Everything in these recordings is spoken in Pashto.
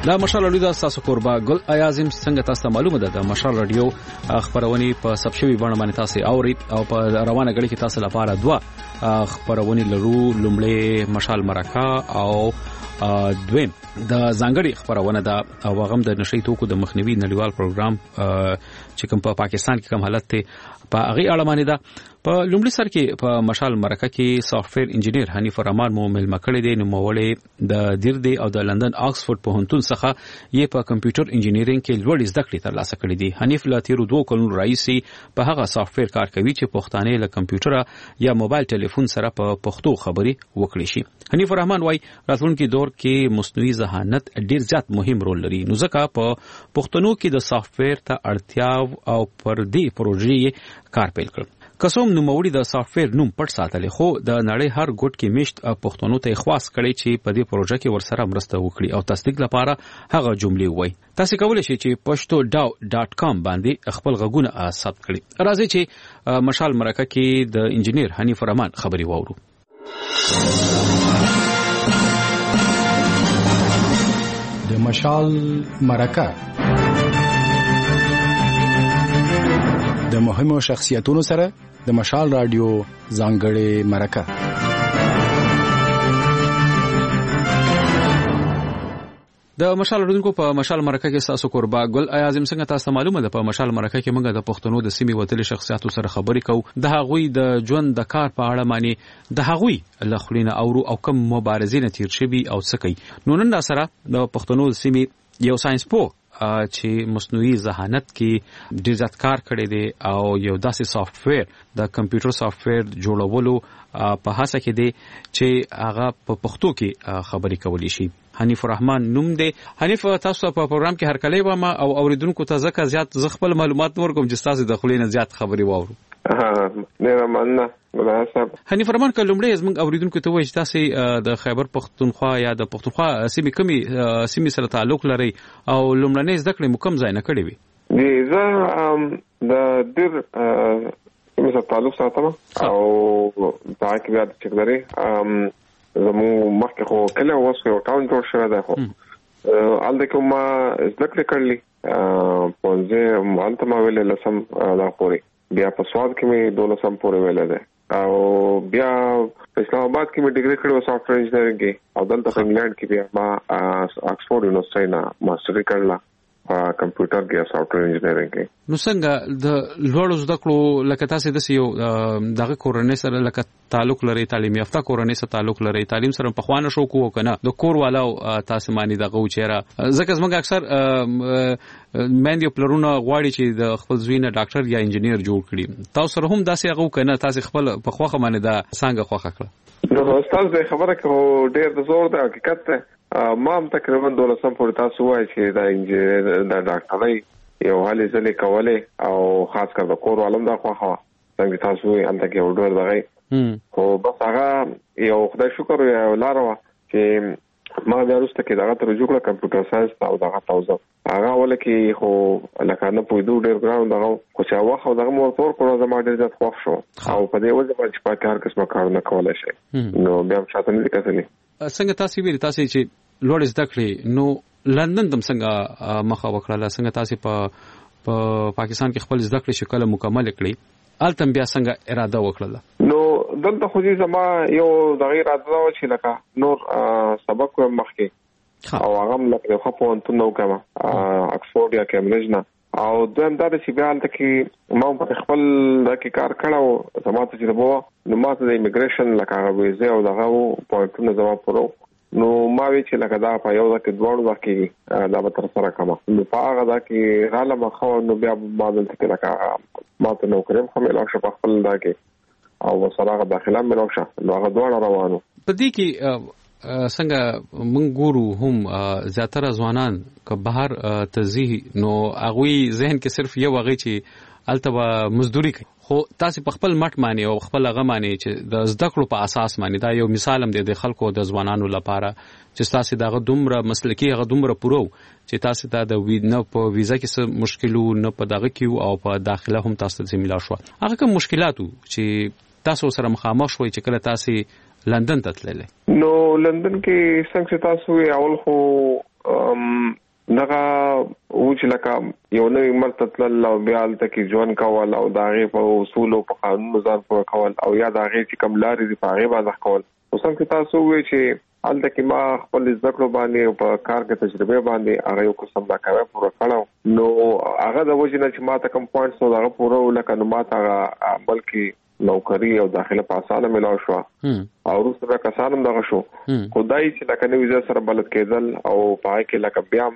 دا مشال رادیو د تاسو قربا ګل ایازم څنګه تاسو معلومه ده د مشال رادیو خبرونه په سبشوي باندې باندې تاسو اوري او په روانه غړي کې تاسو لپاره دوا خبرونه لرو لومړی مشال مرکه او دویم د ځانګړي خبرونه ده او غم د نشي توکو د مخنیوي نړیوال پروګرام چې کوم په پاکستان کې کوم حالت ته په هغه اړه باندې ده په لومړي سر کې په مشال مرکه کې سافټویر انجینیر حنیف الرحمن مومل مکړې دي نو مولې د دیردي او د لندن آکسفورد پوهنتون څخه یې په کمپیوټر انجینیرینګ کې لوړ زده کړې ترلاسه کړې دي. حنیف لا تیرو 2 کلونو راځي په هغه سافټویر کار کوي چې پښتانه له کمپیوټر یا موبایل ټلیفون سره په پښتو خبري وکړي شي. حنیف الرحمن وايي راتلونکي دور کې مصنوعي ذهانت ډیر زیات مهم رول لري نو ځکه په پښتنو کې د سافټویر ته اړتیا او پر دې پروژې کار پیل کړ. قسم نو موړي د سافټویر نوم پټ ساتلې خو د نړۍ هر ګوټ کې مشت پښتنو ته خواص کړي چې په دې پروژه کې ورسره مرسته وکړي او تصدیق لپاره هغه جملې وایي. تاسو کولی شئ چې pashto.com باندې خپل غږونه ثبت کړئ. راځي چې مشال مرکه کې د انجینیر حنیف الرحمن خبري واورو. د مشال مرکه د مهمو شخصیتونو سره د مشال رادیو ځانګړې مرکه. د مشال رادیو په مشال مرکه کې تاسو قربا ګل ایازم څنګه تاسو معلومه ده په مشال مرکه کې موږ د پښتنو د سیمې وتلي شخصیتونو سره خبرې کوو د هغوی د ژوند د کار په اړه معنی د هغوی لخلینه او کم مبارزین تیر شوی او څه کوي. نو نن سره د پښتنو د سیمې یو ساينس پوه چې مصنوعي ذهانت کې ډیر زیات کار کړی دی او یو داسې سافټویر د کمپیوټر سافټویر جوړولو په هڅه کې دی چې هغه په پښتو کې خبرې کولی شي. حنیف الرحمن نوم دی. حنیف تاسو په پروګرام کې هر کله و ما او اوریدونکو ته ځکه زیات خپل معلومات ورکوم چې تاسو د خلینو زیات خبرې واورو. نه مننه مناسب. حنیف الرحمن کلمړې زموږ اوریدونکو ته وایي تاسو د خیبر پختونخوا یا د پختونخوا سیمې کمی سره تعلق لري او لومړنۍ زده کړې مکم ځای نه کړې وي. زه د ډیر سره تعلق ساتم او دا کې بیا چې لري زمو مخکې خو کله اوس یو ټاون جوړ شوی دی خو الته کوم زده کړې کړلې پونځه مانته ما ویل لسم دا پوري بیا په سواد کې مې 12 پورې ویل ده او بیا په اسلام آباد کې مې ډیګري کړو سافټویر انجینرینګ کې او دلته په انګلند کې بیا ما آکسفورد یونیورسيټي نه ماستري کړله په کمپیوټر کې سافټویر انجینرینګ کې. نو څنګه د لوړو زده کړو لکه تاسو د یو دغه کورنۍ سره لکه تعلق لري تعلیم یافته کورنۍ سره تعلق لري تعلیم سره په خوانه شو کو کنه د کور والو تاسو مانی دغه چیرې ځکه زموږ اکثر مېندې پلرونه غواړي چې د خپل زوینه ډاکټر یا انجینیر جوړ کړي تاسو سره هم داسې هغه کنه تاسو خپل په خوخه باندې دا څنګه خوخه کړه. نو استاد د خبره کوم ډیر د زور د حقیقت ته ما هم تقریبا 12 پورې تاسو وایي چې دا انجینیر دا ډاکټرای یو حالي ځلې کوله او خاص کر د کور عالم دا خوخه څنګه تاسو یې انده کې وډور دغه خو بس هغه یو خدای شکر یو لارو چې ما بیا وروسته کې دغه تر جوړه کمپیوټر ساينس او دغه تاسو هغه ولکه خو لکه نه پوي دوه ډیر ګراوند دغه خو چې واخو دغه موټر کړو زما ډیر ځات خوښ شو او په دې وجه باندې په کار کې څه کار نه کولای شي نو بیا شاته نه کتلې. څنګه تاسو ویل تاسو چې لوړ زده کړې نو لندن دم څنګه مخه وکړه څنګه تاسو په پاکستان کې خپل زده کړې شکل مکمل کړی التم بیا څنګه اراده وکړه؟ نو دلته خو دې زما یو دغه اراده و چې لکه نور سبق مخکې او هغه لکه خو په انتو نو کما اکسفورد یا کیمبرج نه او دویم دا چې بیا الته کې ما په خپل د کار کړو زما ته چې وو نو ماته د ایمیګریشن لکه ویزه او دغه پوینټونه زما پرو نو ما وی چې لکه دا په یو ځکه دوړو ځکه دا به تر سره کما نو په هغه ځکه غاله مخه نو بیا ما دلته کې لکه ما ته نو کریم خو مې لاښه په خپل ځکه او سره داخله مې لاښه نو هغه دوړ روانو په دې کې څنګه موږ ګورو هم زیاتره ځوانان که بهر تزي نو هغه ذهن کې صرف یو هغه چې التبا مزدوري کوي خو تاسو په خپل مټ معنی او خپل هغه معنی چې د زده کړو په اساس معنی دا یو مثال هم دی د خلکو د ځوانانو لپاره چې تاسو دغه دومره مسلکی هغه دومره پرو چې تاسو ته د نه په ویزا کې څه مشکلو نه په دغه کې او په داخله هم تاسو ته ملا شو هغه کوم مشکلاتو چې تاسو سره مخامخ شوي چې کله تاسو لندن ته تللی؟ نو لندن کې څنګه تاسو اول خو دغه او چې لکه یو نوې مرتد او بیا تکي ژوند کول او داغه په اصول او په قانون ځان پوره کول او یا داغه چې کوم لارې دی په هغه باندې کول. اوس هم تاسو وایي چې الته کې ما خپل ذکر باندې په کار کې تجربه باندې هغه یو قسم دا کار پوره کړو نو هغه د وجه چې ما ته کوم پوینټس نو هغه پوره ولکه نو ما ته بلکې نوکری او داخله په اسانه ملاو شو او روسه کسانم دغه شو خدای چې لکه نو ویزا سره بلد کېدل او پای کې لکه بیا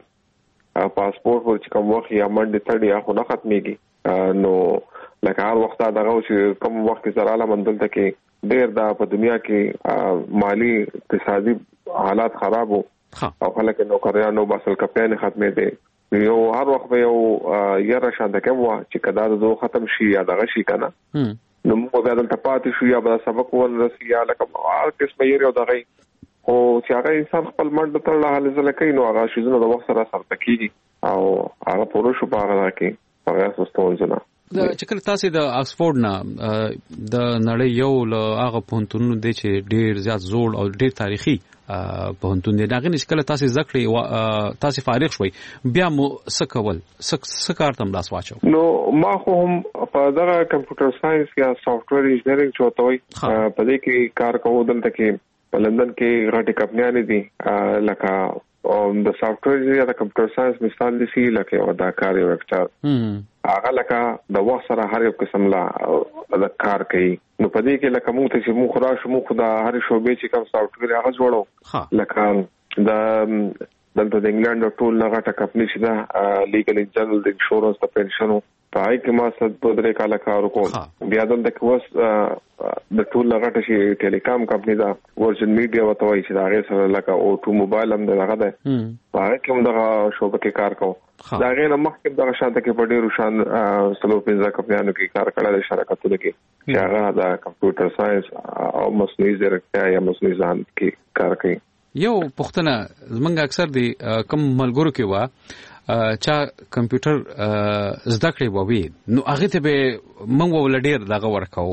پاسپورت ورچ کوم وخت یا منډه تړي خو نه ختميږي نو لکه هر وخت دغه چې کوم وخت سره لا مندل ته کې ډېر دا په دنیا کې مالی اقتصادي حالات خراب او خلک نوکریانو باسل کپیان ختمه دي یو هر وخت یو یاره شانته کوم چې کدا د ختم شي یا دغه شي کنه نو موږ به دلته پاتې شو یا به سبق ولرسي یا لکه هر قسمه یې یو دغه او چې هغه انسان خپل منډه تر له حل زله کوي نو هغه شیزونه د وخت سره سره کیږي او هغه پوره شو په هغه کې هغه سستونځنه چې کله تاسو د آکسفورد نه د نړۍ یو له هغه پونتونو دی چې ډیر زیات زوړ او ډیر تاریخي پونتون دی داغه چې کله تاسو ذکر تاسو فارغ شوي بیا مو سکول سکار تم لاس واچو نو ما خو هم په دغه کمپیوټر ساينس یا سافټویر انجینرینګ چوتوي په دې کې کار کوم دلته کې په لندن کې غټي کمپنیانې دي لکه د سافټویر یا د کمپیوټر ساينس مثال دي چې لکه او دا کار یو وکړ هغه لکه د وخت سره هر یو قسم لا د کار کوي نو په دې کې لکه موږ ته چې موږ خدا شو موږ د هر شوبې چې کوم سافټویر هغه جوړو لکه د انګلند ټول لغه کمپنی چې دا لیګل جنرال د انشورنس د پنشنو پای کې ما ست په درې کال کار وکړ بیا دلته کې وس د ټول لغه چې ټیلیکام کمپنی دا ورجن میډیا وتوي چې دا غیر سره لکه او ټو موبایل هم دغه ده پای کې هم دغه شوبه کې کار کوم دا غیر مخکې دغه شاته کې په ډیرو شان سلو پنځه کمپنیانو کې کار کړل شرکتونه کې چې هغه د کمپیوټر ساينس او مصنوعي ځیرکتیا یا مصنوعي ذهن کې کار کوي. یو پښتنه زمونږ اکثر دی کم ملګرو کې وا چا کمپیوټر زده کړی ووي نو هغه ته به موږ ولډیر دغه ورکاو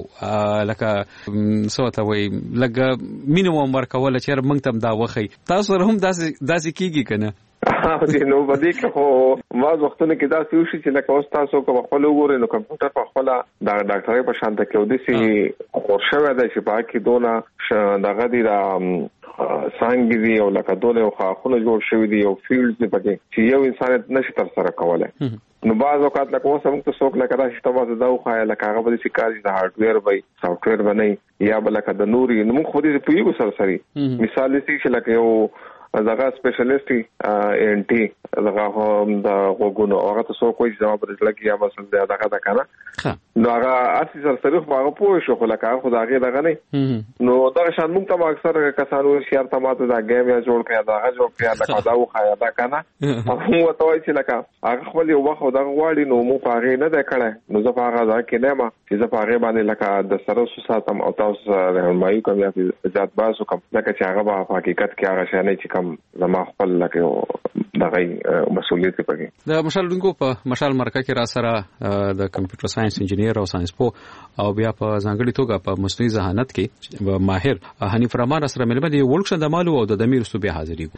لکه سوته وي لکه مینیمم ورکول چې موږ تم دا وخی تاسو هم داسې کیږي کنه نو باندې که خو ما وختونه کې دا سوشي چې لکه اوس تاسو کو خپل وګورئ نو کمپیوټر په خپل د ډاکټرۍ په شان ته کې ودی خورشوه د شپه کې دونه دغه دی دا څنګه دی او لکه دونه خاخونه جوړ شوی دی او فیلډ دی پکې چې یو انسان نشي تر سره کولای نو بعض اوقات لکه اوس موږ ته څوک لکه دا چې تاسو دا خو لکه هغه به چې کار د هارډویر وای سافټویر باندې یا بل لکه د نوري نو موږ خو دې په یو سره سری مثال دې چې لکه یو دغه سپیشلیسټ ان ټي دغه د غوګونو هغه تاسو کوی ځواب درلګي یا مثلا دغه دا کنه نو هغه اسی سره سره هغه پوه شو خو لکه خو دغه دغه نه نو دا شان موږ ته اکثر کسانو شهر ته ماته دا گیم یا جوړ کړی دا جوړ کړی لکه دا وخایا دا کنه هغه وتوي چې لکه هغه خپل یو وخت دغه واړی نو مو پاره نه ده کړه نو زه هغه دا کې نه ما چې زه پاره باندې لکه د سره ساتم او تاسو رهنمایي کوم یا ذات باسو کوم لکه چې هغه په حقیقت کې هغه شانه چې زما خپل لکه دغه مسؤلیت پکې د مشال دونکو په مشال مرکه کې را سره د کمپیوټر ساينس انجینیر او ساينس پو او بیا په ځانګړي توګه په مصنوعي ذهانت کې ماهر حنیف رحمان سره ملمه دی ورکشن د مالو او د دمیر صوبې حاضرې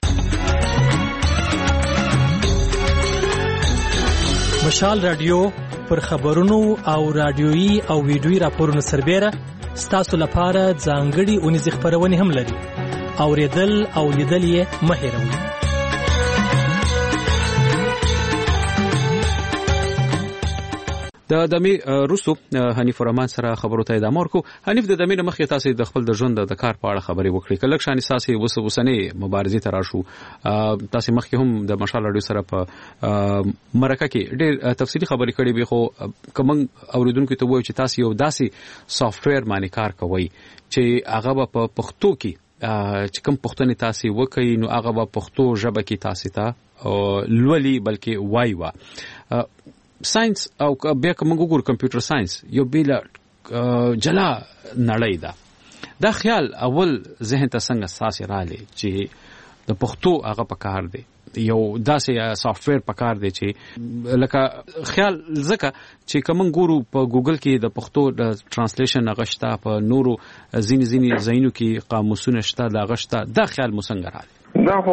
مشال رادیو پر خبرونو او رادیويي او ویډیويي راپورونو سربېره ستاسو لپاره ځانګړي اونیز خبرونه هم لري اوریدل او لیدل یې مه هېروئ. د دمې روسو حنیف رحمان سره خبرو ته ادامه ورکو. حنیف د دمې مخې تاسو د خپل د ژوند د کار په اړه خبرې وکړې کله شان تاسو وسنۍ مبارزې ته راشو تاسو مخکې هم د مشال رادیو سره په مرکه کې ډېر تفصیلی خبرې کړې به خو کوم اوریدونکو ته وایي چې تاسو یو داسې سافټویر باندې کار کوئ چې هغه په پښتو کې چې کوم پښتني تاسو وکړي نو هغه په پښتو ژبه کې تاسو ته لولي بلکې وایي ساينس او بیا کوم ګور کمپیوټر ساينس یو بیل جلا نړۍ ده دا خیال اول ذهن ته څنګه ساس رااله چې د پښتو هغه پکار دی یو داسې سافټویر پکار دی چې لکه خیال زکه چې کوم ګورو په ګوګل کې د پښتو د ترانسلیشن غشتا په نورو زینی زینو کې قاموسونه شته دا غشتا دا خیال مو څنګه رااله دا خو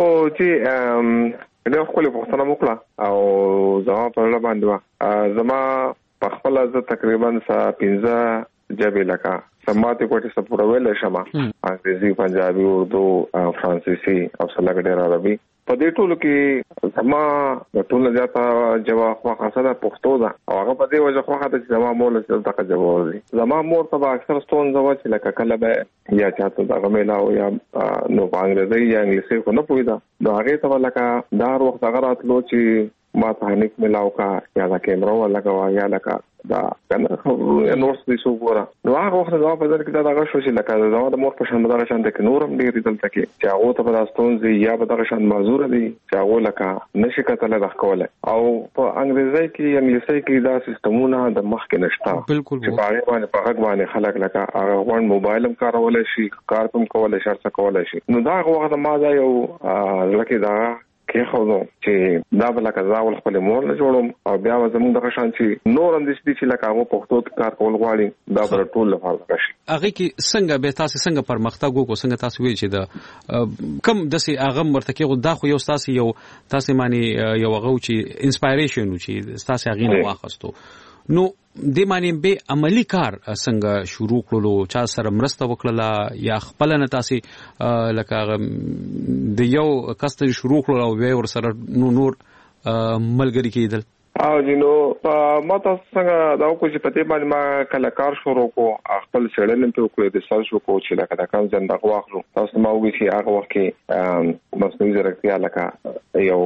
چې له خپل پښتنه وکړه او زما په اړه باندې زما په خپل ز تقریبا 15 جبه لکه سماعتي کوټه سپورول شمه انګریزي پنجابي اردو فرانسيسي او سلګډر عربي په دې ټولو کې زما ټول زیاته جواب خاصه د پښتو ده او هغه په دې وجه خو هغه چې زما مور له دغه جواب دي زما مور ته اکثر ستون زما چې لکه کله به یا چاته دغه میلاو یا نو انګریزي یا انګلیسي کو نه پوهیدا نو هغه ته لکه دا وخت هغه راتلو چې ما ته نیک میلاو کا یا دا کیمرا ولا کا یا لکه دا کنه نور څه شو ګوره نو هغه وخت زما په ځل کې دا هغه شو چې لکه زما د مور په شان دغه شان د نورم ډیر دلته کې چې هغه ته په داستون زی یا په دغه شان معذور دي چې هغه لکه نشي کتل د کوله او په انګریزي کې انګلیسي کې دا سیستمونه د مخ کې نشته بالکل چې هغه باندې په هغه باندې خلک لکه هغه ون موبایل هم کارول شي کار هم کول شي څه کول شي نو دا هغه وخت ما دا یو لکه دا کې خو نو چې دا بل کزاول خپل مور نه جوړوم او بیا زموږ د شان چې نور هم د دې چې لکه هغه پښتو کار کول غواړي دا پر ټول لپاره راشي هغه کې څنګه به تاسو څنګه پرمختګ وکړو څنګه تاسو ویل چې د کم د سي هغه مرتکه دا خو یو تاسو معنی یو هغه چې انسپایریشن چې تاسو هغه نه واخستو نو د معنی به عملی کار څنګه شروع کړلو چا سره مرسته وکړه یا خپل نه تاسو لکه د یو کس شروع کړلو او ور سره نور ملګری کېدل او جنو ما تاسو څنګه دا کو چې پته باندې ما کله کار شروع کو خپل سړل په کوی د سال شو کو چې لکه دا کم ځن د غواخلو تاسو ما وګورئ چې هغه وخت کې مصنوعي ځیرکتیا لکه یو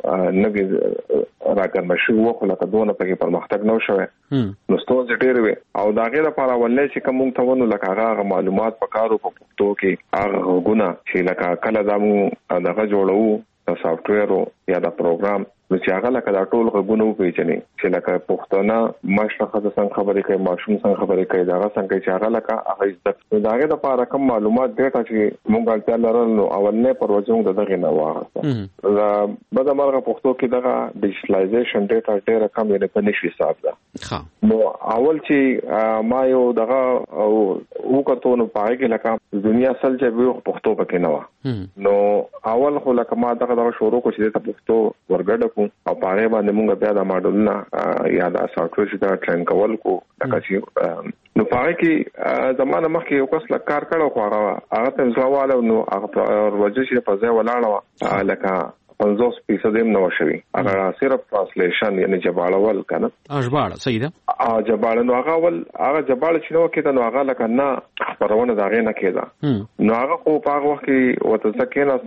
نوې راګرمه شو وکړه لکه دونه په پرمختګ نو شوه نو ستاسو ډېر وي او دا غیر لپاره ولې چې کوم ته ونه لکه هغه معلومات پکارو په پښتو کې هغه غونه چې لکه کله دا مو دغه جوړو د سافټ ویر یا د پروګرام چې هغه لکه دا ټول غوونه وپیژني چې لکه پښتانه مشرخه څنګه خبرې کوي ماشوم څنګه خبرې کوي دا څنګه چې هغه لکه هغه عزت داغه د لپاره کوم معلومات ډیټا چې مونږ اړتیا لرل نو اولنې پروژه دغه نه واغسته دا بده مرغه پښتو کې دغه ډیجیټلایزیشن ډیټا ډیره کم نه په نشي حساب ده نو اول چې ما یو دغه وکړو نو پایګه لکه دنیا سل چې پښتو پکې نه و نو اول خو لکه ما دغه شروع کو چې د پښتو ورګډ او پاره باندې موږ بیا د ماډلونه یا د سافټ ویر چې دا ټرین کول کو لکه چې نو پاره کې زمانه مخکې یو کس کار کړو خو هغه ته ځواله نو هغه ورځ چې په ځای ولاړو لکه 50% نو شوی هغه صرف ترانسلیشن یعنی جباړول کنه اجباړ صحیح ده جباړ نو هغه جباړ چې نو کېده نو هغه لکه نه خبرونه داغه نه کېده نو هغه خو په هغه وخت کې وته ځکه نه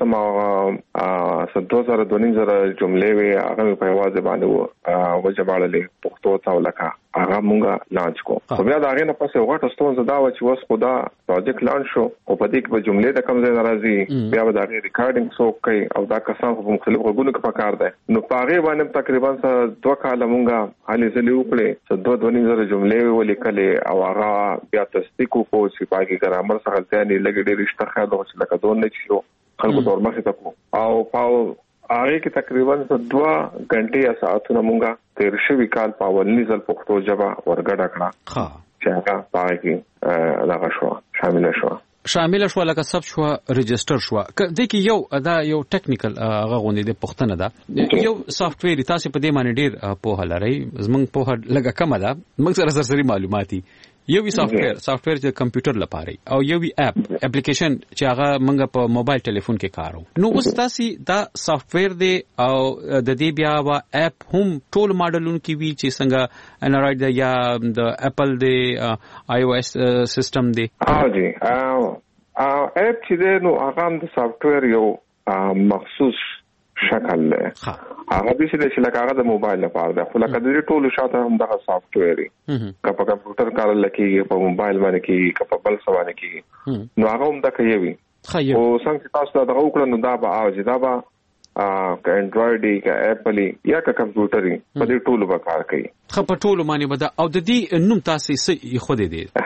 سم 2002 جملې وي هغه په واځ باندې و جباړلې پښتو ته ولکه هغه مونږه لانچ کو خو بیا داغه نه پسې وغټ ستون زدا و چې وس خدا پروجیکټ لانچ شو او په دې کې به جملې د کم ځای ناراضي بیا به داغه ریکارډینګ سو کوي او دا کسان په مختلف غوږونو کې پکار ده نو پاره باندې تقریبا 2 کال مونږه حالې زلي وکړې 2.5 جملې ولیکلې او هغه بیا تصدیق کو چې پاکي ګرامر څخه ځانې لګې ډېر اشتخاص چې لکه دون نه شو خلکو تور مخې ته کو او پاو هغه کې تقریبا 2 غنټې یا ساعتونه مونږه تیر شوی کال په ولني ځل پښتو ژبه ورګډه کړه چې هغه پاره کې هغه شو شامل شو لکه سب شو ريجستر شو د کې یو ټیکنیکل هغه غونډې د پښتنه ده یو سافټ ویر تاسو په دې باندې ډیر په لري زمونږ په لګه کم ده موږ سره معلوماتي یو سافټ ویر چې کمپیوټر لپاره او یو اپلیکیشن چې هغه موږ په موبایل ټلیفون کې کارو نو اوس تاسو دا سافټ ویر دی او د دې بیا وا اپ هم ټول ماډلونو کې وی چې څنګه انډراید دی یا د اپل دی آی او اس سیستم دی جی اپ چې دی نو هغه د سافټ ویر یو مخصوص شکل له هغه د چې لکه هغه د موبایل لپاره ده خو لکه د ټولو شاته هم دغه سافټ ویر که په کمپیوټر کار لکه په موبایل باندې کې که په بل څه باندې کې نو هغه هم د کوي او څنګه تاسو دا وکړو نو دا به اوځي دا به که انډراید که اپل یا که کمپیوټر په دې ټولو به کار کوي خو په ټولو باندې به او د دې نوم تاسو یې خو دې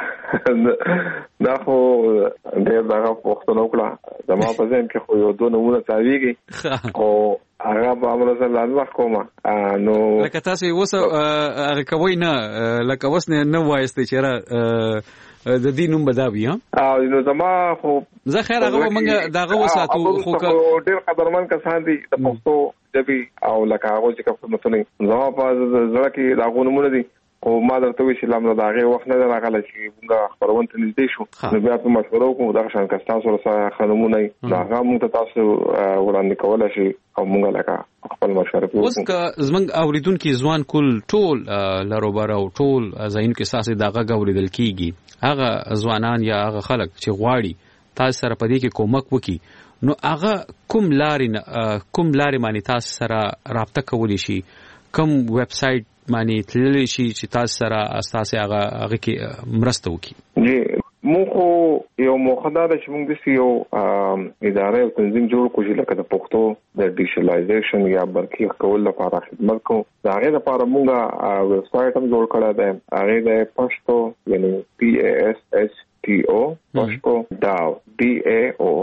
دا خو ډېر دا وختونه وکړه زما په ځین کې خو یو دوه نمونه تاویږي خو هغه به امر زه لاندې کوم نو لکه تاسو اوس هغه کوي نه لکه اوس نه وایسته چې د دې نوم بداوی ها نو زما خو زه خیر هغه مونږ دغه وساتو خو ډېر قدرمن کسان دي د پښتو ژبې او لکه هغه چې کومه زما په زړه کې دا غوونه دي او ما درته وی چې لامل دا غي وخت نه راغله چې موږ خبرونه ته نږدې شو نو بیا په مشوره کوم دا شان کستا سره خنمونه دا هغه موږ تاسو وړاندې کولای شي او موږ لکه خپل مشوره کوو اوس که زمنګ اوریدونکو ځوان کول ټول لروبر او ټول ځاین کې ساسي دغه اوریدل کیږي هغه ځوانان یا هغه خلک چې غواړي تاسو سره پدې کې کومک وکي نو هغه کوم لارې معنی تاسو سره رابطه کولی شي کوم ویب سټ معنی تللی شي چې تاسو سره اساسه هغه کې مرسته وکي جی موږ یو مخدار چې موږ د یو ادارې او تنظیم جوړ کوو چې لکه د پښتو د ډیجیټلایزیشن یا برقي کول لپاره خدمت کوو دا غي لپاره موږ ویب سټ هم جوړ کړی دی هغه د پښتو یعنی PASHTO پښتو DAO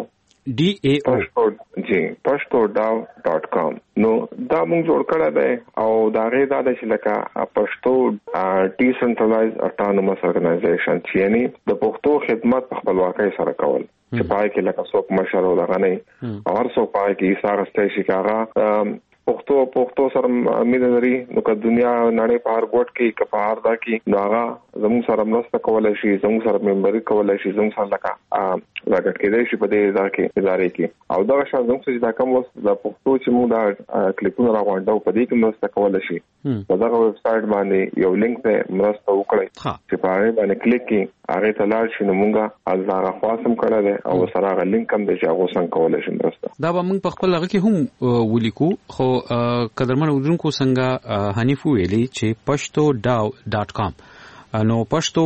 pashto.com نو دا موږ جوړ کړی دی او دا غي دا چې لکه پښتو ډیسنټرلایز اټانومس ارګنایزیشن چې یعنی د پښتو خدمت په خپلواکۍ سره کول چې پای کې لکه څوک مشر ولغنی او هر څوک پای کې ساره ستاسو کاغه پښتو سره مینه لري نو که دنیا نړۍ په هر ګوټ کې کپار دا کې نو هغه زموږ سره مرسته کولای شي زموږ سره ممبري کولای شي زموږ سره لکه کېدای شي په دې ادارې کې او دا شان زموږ چې دا کوم وس د پښتو چې موږ دا کلیپونه راغونډو په دې کې مرسته کولای شي په دا ویب سټ باندې یو لینک ته مرسته وکړئ چې په هغه باندې کلیک کړئ هغه ته لاړ شئ نو موږ ازاره خاصم کړل او سره هغه لینک هم د هغه څنګه کولای شي مرسته دا به موږ په خپل هغه کې هم ولیکو خو قدرمن اودونکو څنګه حنیف ویلي چې pashto.com نو پښتو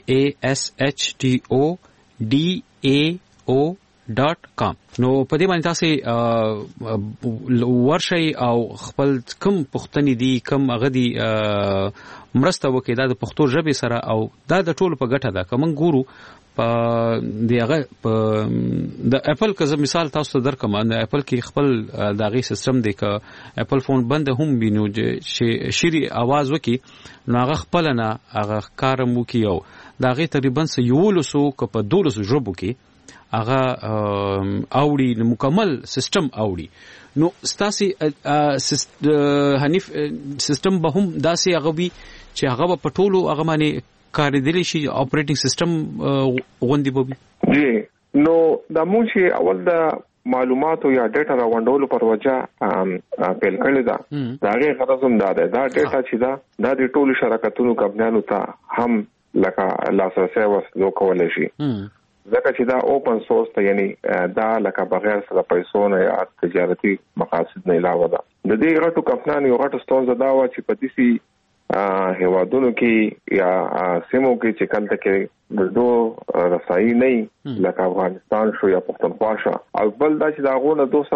PASHTO.DAO.com نو په دې باندې تاسو ورشي او خپل کم پښتني دي کم غدي مرسته وکړي د پښتو ژبې سره او دا د ټولو په ګټه ده کوم ګورو په دغه د اپل که مثال تاسو درکم د اپل کې خپل دغه سیستم دی ک اپل فون بند هم بینو چې شری आवाज وکي نو هغه خپل نه هغه کارم وکي او دغه تقریبا 100 ک په 200 ژبو کې هغه اوړي مکمل سیستم اوړي نو ستاسي حنیف سیستم به هم داسې هغه وي چې هغه په ټولو هغه باندې کاریدلی شي اپریټینګ سیستم غوندي بوبي جی نو د مونږه اول د معلوماتو یا ډیټا راوندولو پر وجه پیل کړل دا هغه غرض هم دا ډیټا چې دا د ټولو شرکتونو کمپنیانو ته هم لکه لاسرسي وسلو کولای شي ځکه چې دا اوپن سورس ته یعنی دا لکه بغیر سره پیسو نه یا تجارتي مقاصد نه علاوه ده د دې غټو کمپنیانو یو غټ ستونزه دا و چې په دې هیوادونو کې یا سیمو کې چې کله کې دغه رسایي نه لکه افغانستان شو یا پښتونخوا شو او بل دا چې دا غوونه دوسه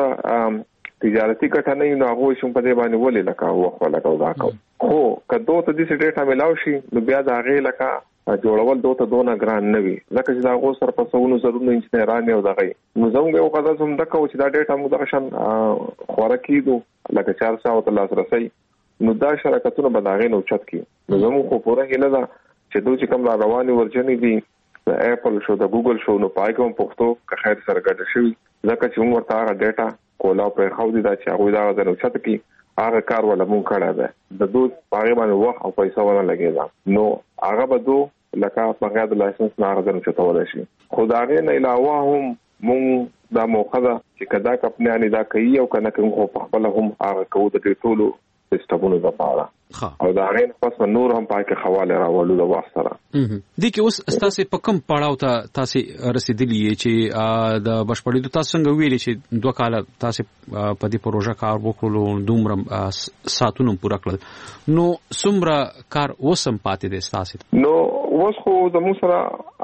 تجارتي ګټه نه نو هغه شوم په دې باندې ولې لکه وخت لګاو دا کو خو کله ته دې ډیټا ملاو شي نو بیا دا غي لکه جوړول دوته دونه ګران نه وي ځکه چې دا غو سره په څونو ضروري انجنیران یو دغه نو زموږ یو قضا هم دغه چې دا ډیټا موږ دغه شان خوره کیدو لکه 400 او لاسرسي نو دا شرکتونه بداغې نو چت کی نو زموږ خو پوره هله دا چې دوی چې کوم رواني ورجنې دي د اپل شو د ګوګل شو نو پای کوم پښتو که خیر سره ګډ شي ځکه چې موږ ورته ډیټا کولا په خو دي دا چې هغه دا غوښنه چت کی هغه کار ولا مونږ کړه ده د دوی پای باندې وخت او پیسې ونه لګیدا نو هغه به دو لکه په غاړه د لایسنس نه غوښنه چتول شي خدای نه علاوه هم مونږ دا موخه چې کدا کپنیانی دا کوي او کنه کوم په خپل هم هغه کوو د ټولو سیستمونو لپاره او دا غین پس نور هم پاکه حواله راولو د واسطه دي کې اوس تاسو په کوم پړاو ته تاسو رسیدلی چې د بشپړېدو تاسو څنګه ویلي چې 2 کال تاسو په دې پروژه کار وکړو دومره ساتونو پوره کړل نو څومره کار وسم پاتې دي تاسو نو اوس خو د مو سره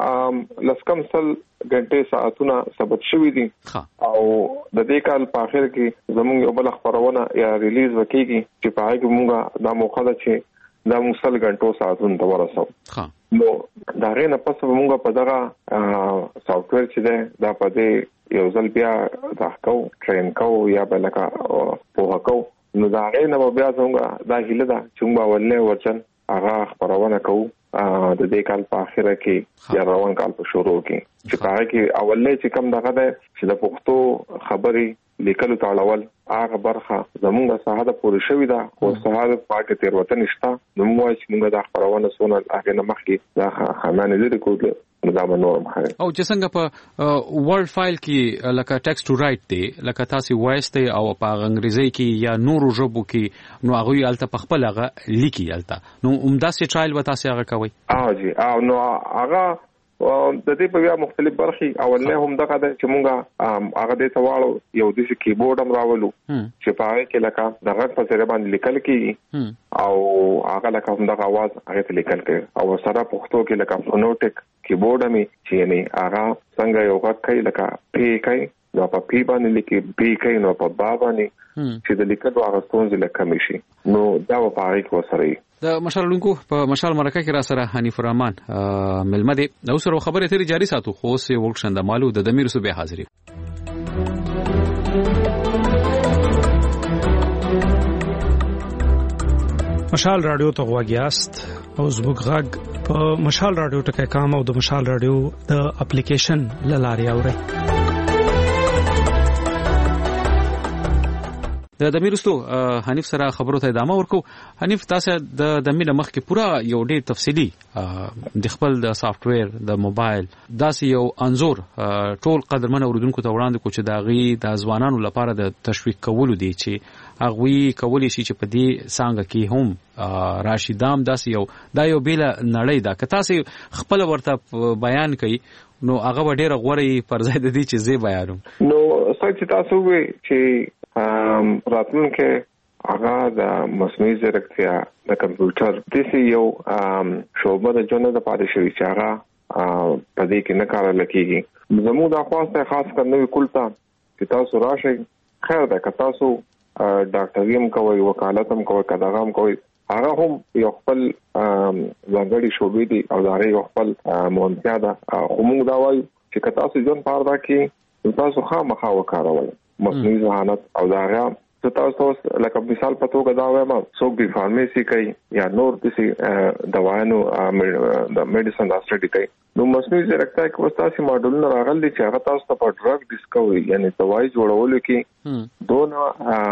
لسکم سل غنټه ساعتونه ثبت شوې دي او د دې کال په اخر کې زموږ یو بل خبرونه یا ریلیز وکړي چې په هغه کې موږ دا موخه ده چې دا موږ سل غنټو ساعتونه ته ورسو نو دا غینه پس موږ په دغه سافټویر چې ده دا په دې یو ځل بیا تحقو ټرین کو یا بلکه په هکو نو دا غینه بیا څنګه دا هیله ده چې موږ ولنه ورچن هغه خبرونه کوو د دې کال په اخره کې یا روان کال په شروع کې چې هغه کې اولې چې کوم دغه ده چې د پښتو خبرې لیکلو تاړول هغه برخه زموږه ساحه پورې شوې ده او ساحه پاکه تیر وطن نشته نو موږ چې موږ د خبرونه سونه هغه نه مخکې دا خمانه لري کوله دا منور مخه او چې څنګه په ورډ فایل کې لکه ټیکست ټو رائټ دی لکه تاسو وایس ته او په انګریزي کې یا نورو ژبو کې نو هغه الته په خپل هغه لیکي الته نو عمداسي ټرایل و تاسو هغه کوي جی نو هغه د دې په بیا مختلف برخې اولنه هم دغه چې مونږه هغه د سوالو یو د کیبورډ هم راولو چې په هغه کې لکه دغه په سره باندې لیکل کیږي او هغه لکه هم دغه आवाज هغه لیکل کوي او سره پښتو کې لکه فونوټیک کیبورډ می چې نه هغه څنګه یو غږ کوي لکه پی کوي نو په پی باندې لیکي بی کوي نو په با باندې چې د لیکلو هغه ستونزې لکه مشي نو دا په هغه کې وسره د مشال لونکو په مشال مرکه کې را سره حنیف الرحمن ملمدي نو سره خبره تیری جاری ساتو خو سه ورکشند مالو د دمیر صوبې حاضرې مشال رادیو ته غواګیاست او زموږ غږ په مشال رادیو ټکي کام او د مشال رادیو د اپلیکیشن لاري اوري د دمیرستو حنیف سره خبرو ته ادامه ورکو حنیف تاسو د دمیر مخ کې پورا یو ډېر تفصیلی د خپل د سافټ ویر د موبایل داسې یو انزور ټول قدرمن اوردونکو ته وړاندې کو چې دا غي د ځوانانو لپاره د تشویق کولو دی چې هغه کولی شي چې په دې څنګه کې هم راشدام داسې یو دا یو بیل نړۍ دا که تاسو خپل ورته بیان کړئ نو هغه ډېر غوړی پر ځای د دې چې زی بیانوم نو څنګه تاسو وی چې راتلونکي هغه د مصنوعي ځیرکتیا د کمپیوټر د یو شوبه د جون د پاره شوی چې هغه په دې کې نه کار لکېږي زموږ د خواسته خاص کرنوي کولتا چې تاسو راشي خیر ده که تاسو ډاکټریم کوي وکالت هم کوي کداغام کوي هغه هم یو خپل ځانګړي شوبې دي او دا یو خپل مونږه ده خو موږ دا وایو چې که تاسو ځون پاره کې تاسو خامخا وکاروي مصنوعي ذهانت او دا غا تاسو لکه مثال په توګه دا وایم څوک به فارمیسي کوي یا نور د دوايانو د میډیسن د سټډي کوي نو مصنوعي ځیرکتیا کې وستاسي ماډلونه راغلي چې هغه تاسو ته په ډرګ ډیسکوري یعنی دوايي جوړولو کې دونه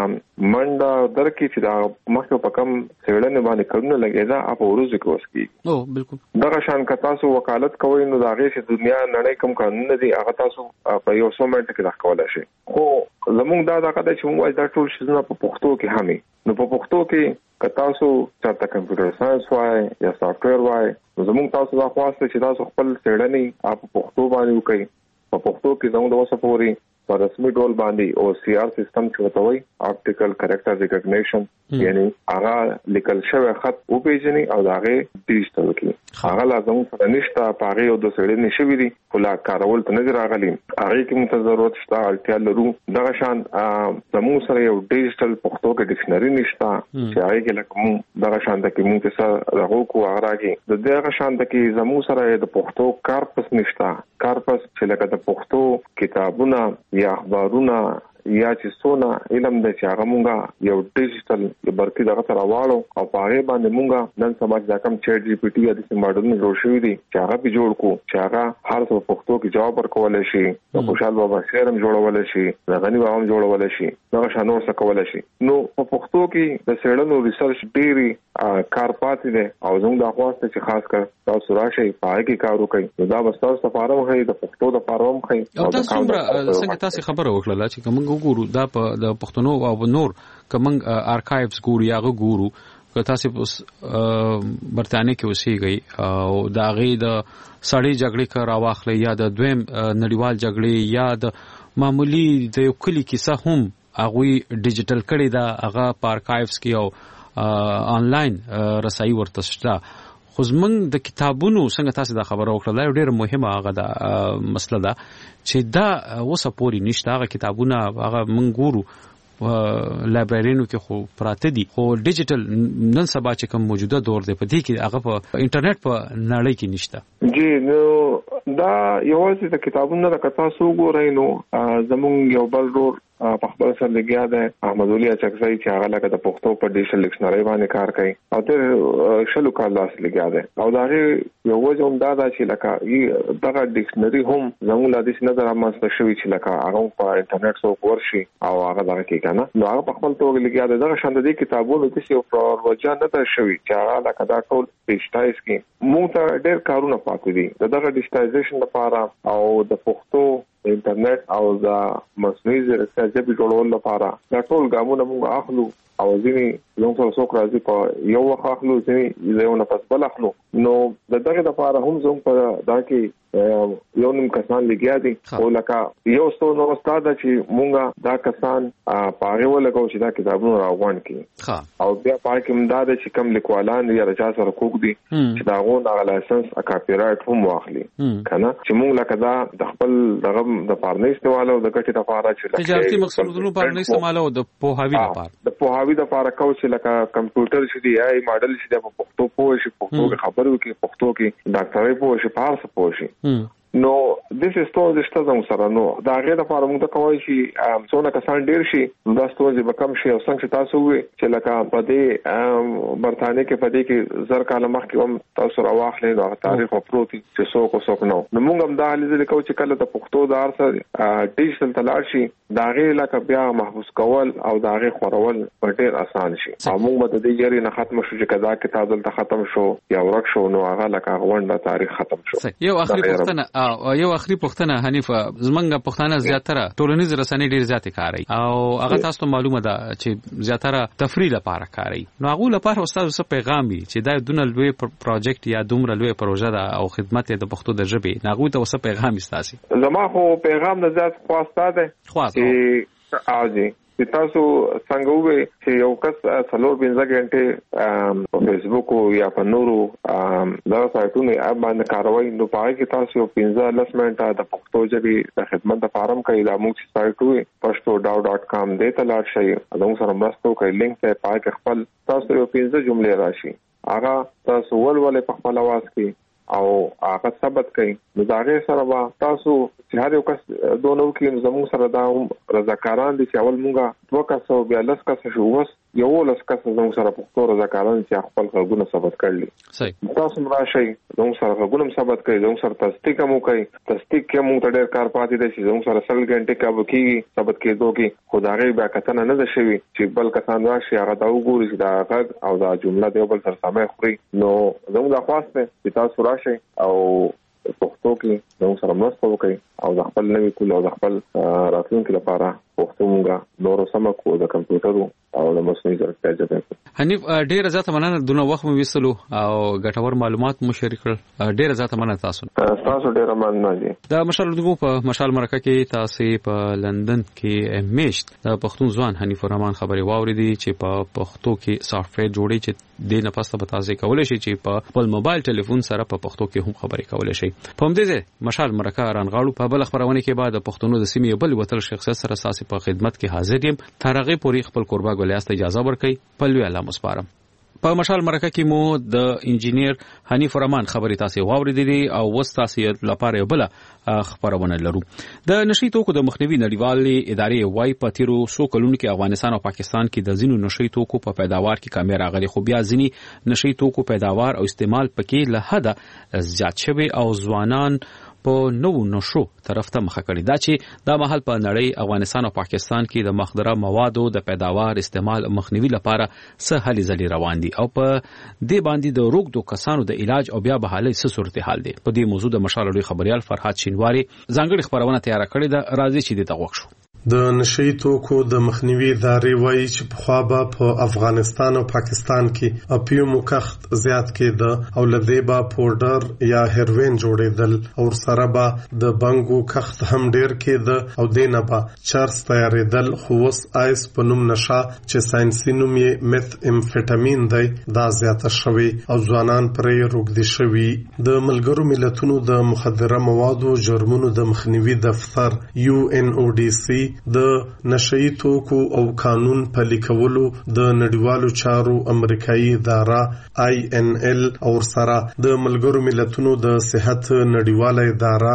منډه درکې چې دا مخکې په کم سیړنه باندې کړنه لګیدا اپ ورځ کې وسکی او بالکل دا شان که تاسو وکالت کوئ نو دا غي چې دنیا نړۍ کوم قانون دي هغه تاسو په یو سومنټ کې راکولای شي خو زموږ دا کده چې موږ دا ټول شنه په پښتو کې همي نو په پښتو کې که تاسو چاته کمپیوټر ساينس وای یا سافټ ویر وای زموږ تاسو دا خواسته چې تاسو خپل سیړنی اپ پښتو باندې وکړئ په پښتو کې زموږ د وسه پوري په رسمي ډول باندې او سی آر سیستم چې وتوي اپټیکل کریکټر ریکګنیشن یعنی هغه لیکل شوی خط او پیژني او هغه ډیجیټل کې هغه لازم سره نشته پاره او د سړي نشوي دي خلا کارول ته نه راغلي هغه کې موږ ضرورت شته اړتیا لرو دغه شان زموږ سره یو ډیجیټل پښتو کې ډکشنری نشته چې هغه کې لکه دغه شان د کې موږ څه راغو کو هغه کې د دغه شان د کې زموږ سره د پښتو کارپس نشته کارپس چې لکه د پښتو کتابونه یا اخبارونه یا چې سونه علم د چاغه مونږه یو ډیجیټل برکی دغه تر واړو او پاره باندې مونږه نن سبا د کم چیټ جی پی ټی یا د ماډلونو جوړ شوی دي چې هغه به جوړ کو چې هغه هر څه پښتو کې جواب ورکول شي د خوشحال بابا شعرم جوړول شي د غنی بابا هم جوړول شي دغه شانو څه کول شي نو په پښتو کې د سیړنو ریسرچ ډيري کار پاتې دي او زموږ د خواسته چې خاص کر تاسو راشي پای کې کار وکړي دا بس تاسو لپاره وه د پښتو لپاره هم خي او تاسو څنګه تاسو خبره وکړه چې کوم ګورو دا په د پښتنو او نور کوم ارکایوز ګورو یا ګورو که تاسو برتانیې کې اوسېږئ او دا غي د سړی جګړې کا راواخلې یا د دویم نړیوال جګړې یا د معمولی د یو کلی کیسه هم هغه ډیجیټل کړي دا هغه په ارکایوز کې او انلاین رسایي ورته شته خو زمونږ د کتابونو څنګه تاسو دا خبره وکړه دا ډېر مهمه هغه دا مسله ده چې دا اوسه پوری نشته هغه کتابونه هغه مونږ ګورو لایبرریونو کې خو پراته دي خو ډیجیټل نن سبا چې کوم موجوده دور دی په دې کې هغه په انټرنیټ په نړۍ کې نشته جی نو دا یوازې د کتابونو د کتا سو ګورای نو زمونږ یو بل ډور په خپل سره لګیا دی احمد ولي اچکزی چې هغه لکه د پښتو په ډیجیټل ډکشنری باندې کار کوي او د شلو کال لاس لګیا دی او دا یو وجه هم دا چې لکه دغه ډکشنری هم زموږ لا د نظر امانست شوی چې لکه هغه په انټرنیټ سو ورشي او هغه دغه کې کنه نو هغه په خپل توګه لګیا دی دغه شاند دي کتابونو کې یو پروژه نه ده شوی چې هغه لکه دا ټول ډیجیټایز کې موږ ته ډېر کارونه پاتې دي دغه ډیجیټایزیشن لپاره او د پښتو انټرنیټ او د مصنوعي ځیرکتیا ژبې جوړولو لپاره دا ټول ګامونه موږ اخلو او ځینې زموږ سره څوک راځي په یو وخت اخلو ځینې یو نه پس بل اخلو نو دغه لپاره هم زموږ په دا کې یو نیم کسان لګیا دي او لکه یو څو نو استاد چې مونږه دا کسان پاره ولګو چې دا کتابونه راوړل کړي او بیا پای کې مداد چې کم لیکوالان یا رچا سره کوک دي چې دا غو لایسنس ا کاپی رائټ هم واخلي کنه چې مونږ لکه دا د خپل دغه د پارنې استعمال او د ګټې لپاره چې تجارتي مقصدونو پارنې استعمال او د پوهاوی لپاره چې لکه کمپیوټر چې دی آی ماډل چې د پښتو پوه شي پښتو خبرو کې پښتو کې ډاکټرای پوه شي فارسی پوه شي نو د سیستم د شتزم سره نو دا غیر لپاره موږ ته کوي چې څونه کسان ډیر شي دا ستونزې به کم شي او څنګه تاسو وي چې لکه په دې برتانیې کې په دې کې زر کال مخکې هم تاسو راوخلې دا تاریخ او پروتي چې څوک نو موږ هم دا حالې لیکو چې کله د پښتو د ارسه ډیجیټل تلار شي دا غیر لکه بیا محفوظ کول او دا غیر خورول ډیر آسان شي موږ به د دې یاري نه ختم شو چې کدا کتاب دلته ختم شو یا ورک شو نو هغه لکه غونډه تاریخ ختم شو یو اخري پوښتنه حنیف زمونږ پښتانه زیاتره ټولنیز رسنۍ ډیر زیات کاروي او هغه تاسو ته معلومه ده چې زیاتره تفریح لپاره کاروي نو هغه لپاره استاد څه پیغام وي چې دا دونه لوی پروجیکټ یا دومره لوی پروژه ده او خدمت د پښتو د ژبې هغه ته څه پیغام استاسي زما خو پیغام د ذات خواسته ده چې اوجي تاسو څنګه وې چې یو کس څلور 15 غنټه په فیسبوک او یا په نورو دا سایټونو باندې کاروي نو پای کې تاسو 15 منټه د پښتو ژبې د خدمت د فارم کوي د موږ سایټ وې pashto.com دې ته لاړ شئ او موږ سره مرسته کوي لینک ته پای کې خپل تاسو یو 15 جملې راشي هغه تاسو ولولې په خپل आवाज کې او هغه ثبت کړئ نو دا غي سره تاسو چې هر یو کس دونو کې زموږ سره دا رضاکاران دي چې اول مونږه 2 کس او بیا 10 کس شو وس یو 10 کس زموږ سره پښتو رضاکاران چې خپل غوونه ثبت کړل صحیح تاسو راشي زموږ سره غوونه ثبت کړئ زموږ سره تصدیق مو کوي تصدیق کې مونږ ته ډېر کار پاتې دي چې زموږ سره 3 غنټه کا وکیږي ثبت کېدو کې خدای بیا کتنه نه ده شوی چې بل کسان راشي هغه دا وګوري چې دا غږ او دا جمله دی بل سره سمه خوري نو زموږ د خواسته چې تاسو راشي او پښتو کې نو سره مرسته وکړي او د خپل نوي کول او د خپل راتلونکي لپاره پښتو موږ نور سم کو د کمپیوټر او د مصنوعي ځیرکتیا ژبه حنیف ډیر زیاته مننه دونه وخت مو وسلو او ګټور معلومات مو شریک کړل ډیر زیاته مننه تاسو ډیر مننه دي د مشال دغه په مشال مرکه کې تاسو په لندن کې میشت د پښتون ځوان حنیف الرحمن خبري واوریدي چې په پښتو کې سافټویر جوړي چې د نه پاسته به تاسو کولای شئ چې په خپل موبایل ټلیفون سره په پښتو کې هم خبري کولای شئ په همدې مشال مرکه رانغاړو په بل خبرونه کې بعد پښتونو د سیمې بل وتل شخصیت سره اساسي په خدمت کې حاضر یم ترغه پوری خپل قربا ګولیاست اجازه ورکړي په لوی الله مسپارم په مشال مرکه کې مو د انجینیر حنیف الرحمن خبري تاسو واوریدلې او وستاسو لپاره بل خبرونه لرو د نشي توکو د مخنیوي نړیوالې ادارې وای په تیرو سو کلونو کې افغانستان او پاکستان کې د زینو نشي توکو په پیداوار کې کمی راغلي خو بیا ځینی نشي توکو پیداوار او استعمال پکې له حد زیات شوی او ځوانان په نو نشو طرف ته مخه کړی دا چې د محل په نړۍ افغانستان او پاکستان کې د مخدره موادو د پیداوار استعمال مخنیوي لپاره څه هلي ځلي روان دي او په دې باندې د روغ کسانو د علاج او بیا بحالي څه صورتحال دي په دې موضوع د مشال لوی خبريال فرحات شینواری ځانګړي خبرونه تیار کړې ده راځي چې د تغوښ شو د نشي توکو د مخنیوي ادارې وایي چې په خوا به په افغانستان او پاکستان کې اپیوم کښت زیات کېده او لدې به پودر یا هیروین جوړېدل او سره به د بنګو کښت هم ډیر کېده او دینه به چرس تیارېدل خو اوس آیس په نوم نشه چې ساينسي نوم یې میث امفیټامین دی دا زیاته شوی او ځوانان پرې روږدي شوي د ملګرو ملتونو د مخدره موادو جرمونو د مخنیوي دفتر UNODC د نشئی توکو او قانون پلي کولو د نړیوالو چارو امریکایي اداره INL او سره د ملګرو ملتونو د صحت نړیواله اداره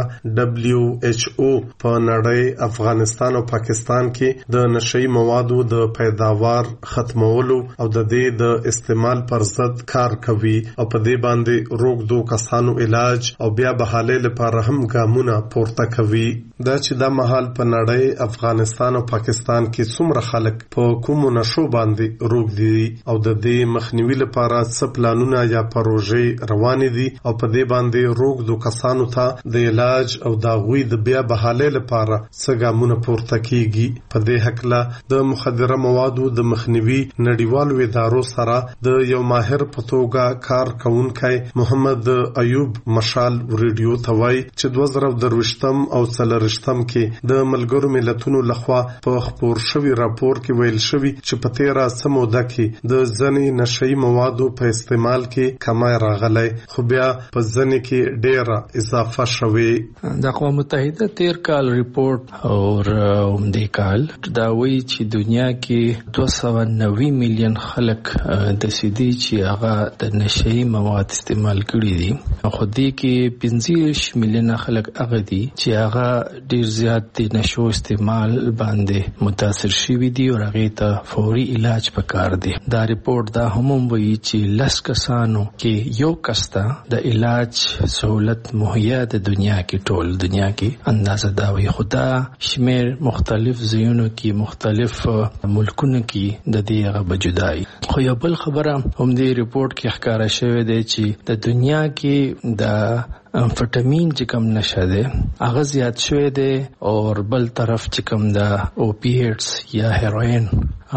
WHO په نړۍ افغانستان او پاکستان کې د نشئی موادو د پیداوار ختمولو او د دې د استعمال پر ضد کار کوي او په دې باندې روغدو کسانو علاج او بیا بحالې لپاره هم ګامونه پورته کوي. دا چې د مهال په نړۍ افغانستان او پاکستان کې څومره خلک په کومو نشو باندې روغ دي او د دې مخنیوي لپاره څه پلانونه یا پروژې روانې دي او په دې باندې روغدو کسانو ته د علاج او د غوي د بیا بحالې لپاره څه ګامونه پورته کیږي. په دې حق له د مخدره موادو د مخنیوي نړیوالو ادارو سره د یو ماهر په توګه کار کوونکی محمد ایوب مشال ریډیو ته وایي چې 2023 او 2024 کې د ملګرو ملتونو لخوا په خبر شوی راپور کې ویل شوی چې په تیره سموده کې د ځنې نشئی موادو په استعمال کې کمای راغلی خو بیا په ځنې کې ډیره اضافه شوی. د اقوام متحده 13 کال ریپورت اور عمدی کال دا وایي چې دنیا کې 290 میلیون خلک د سیدي چې هغه د نشئی مواد استعمال کړي دي. خو دې کې 15 میلیون خلک هغه دي چې هغه ډیر زیات د نشو استعمال باندې متاثر شوي دي او هغه ته فوري علاج پکار دي. دا ریپورت دا هم وایي چې لس کسانو کې یو کستا د علاج سہولت مهیا د دنیا کې ټول دنیا کې اندازه دا وایي. خدا شمیر مختلف ځایونو کې مختلف ملکونو کې د دې هغه بجدای. خو یو بل خبره هم دې ریپورت کې ښکارا شوی دی چې د دنیا کې د امفیټامین چې کم نشه ده هغه زیات شوی دی او بل طرف چې کم د اوپیټس یا هیروین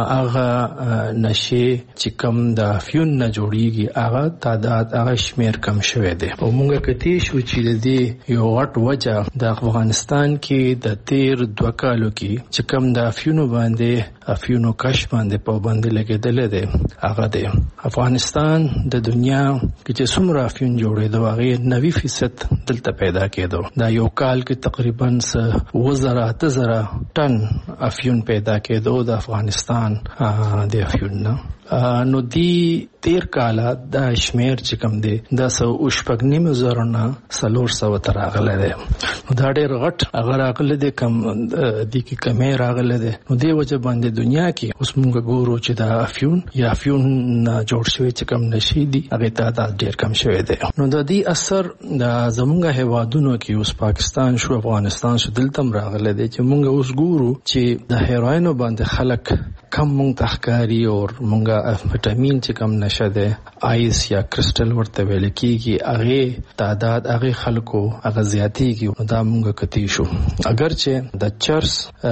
هغه نشه چې کم د افیون نه جوړیږي هغه تعداد هغه شمیر کم شوی دی. او موږ کتی شو چې د دې یو غټ وجه د افغانستان کې د 13 کالو کې چې کم د افیونو باندې افیونو کش باندې پابندي لګیدل دي هغه دی. افغانستان د دنیا کې چې څومره افیون جوړېدو هغه 90% دلته پیدا کېدو. دا یو کال کې تقریبا 1000 ټن افیون پیدا کېدو د افغانستان د افیون نه. نو دی 13 کاله د شمیر چې کم دی د 1.9 نه 400 تر راغله ده. نو دا ډېر غټ اگر راغله ده کم د کی کمه راغله ده. نو دی وجه باندې دنیا کې اوس موږ ګورو چې د افیون یا افیون جوړ شوی چې کم نشي دي هغه تعداد ډېر کم شوی دی. نو د دې اثر د زمونږ هیوادونو کې اوس پاکستان شو افغانستان شو دلته راغله ده چې موږ اوس ګورو چې د هیروین باندې خلک کم مونږ تخکاری او مونږه وټامین چې کم نشه ده آیس یا کرسټل ورته ویل کیږي هغه تعداد هغه خلکو هغه زیاتیږي. دا مونږ کتی شو اگر چې د چرس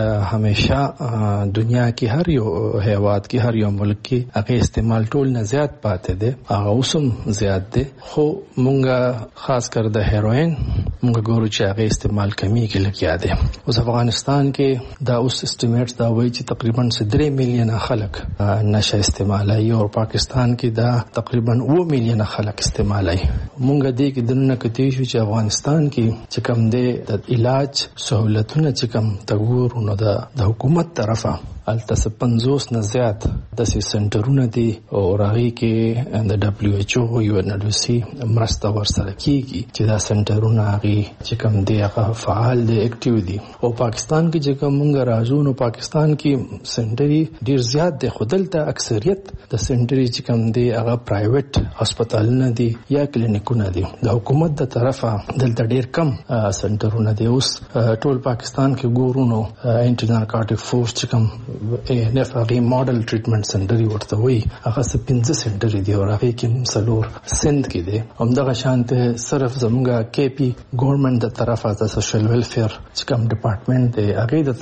همیشه دنیا کې هر یو هیواد کې هر یو ملک کې هغه استعمال ټول نه زیات پاتې ده هغه اوسم زیات ده. خو مونږه خاص کر د هیروین مونږ ګورو چې هغه استعمال کمی کې لګیا ده. اوس افغانستان کې دا اوس استیمیټس دا وایي چې تقریبا 3 میلیون خلک نشه استعمالي او پاکستان کې دا تقریبا 2 میلیون خلک استعمالي. مونږ دې کې دنه کتی شو چې افغانستان کې چې کم ده د علاج سہولتونه چې کم تګور نو د حکومت طرفه الته 50 نه زیات د سنټرونه دي او راغي کې د WHO یو نډوسی مرسته ورسره کیږي چې دا سنټرونه هغه چې کم دي هغه فعال دي اکټیو دي. او پاکستان کې چې کوم موږ راځو نو پاکستان کې سنټري ډیر زیات دي خودلته اکثریت د سنټري چې کم دي هغه پرایویټ هسپتالونه دي یا کلینیکونه دي. د حکومت د طرفه دلته ډیر کم سنټرونه دي. اوس ټول پاکستان کې ګورو نو انټي نارکوټیک فورس چې کم ANF هغه ماډل ټریټمنټ سنټر ورته وي هغه 15 سنټر دي او هغه کې مسلور سند کې دي. همدغه شانته صرف زموږه KP ګورنمنت د طرفه د سوشل ویلفیر چې کوم ډپارټمنټ دی هغه د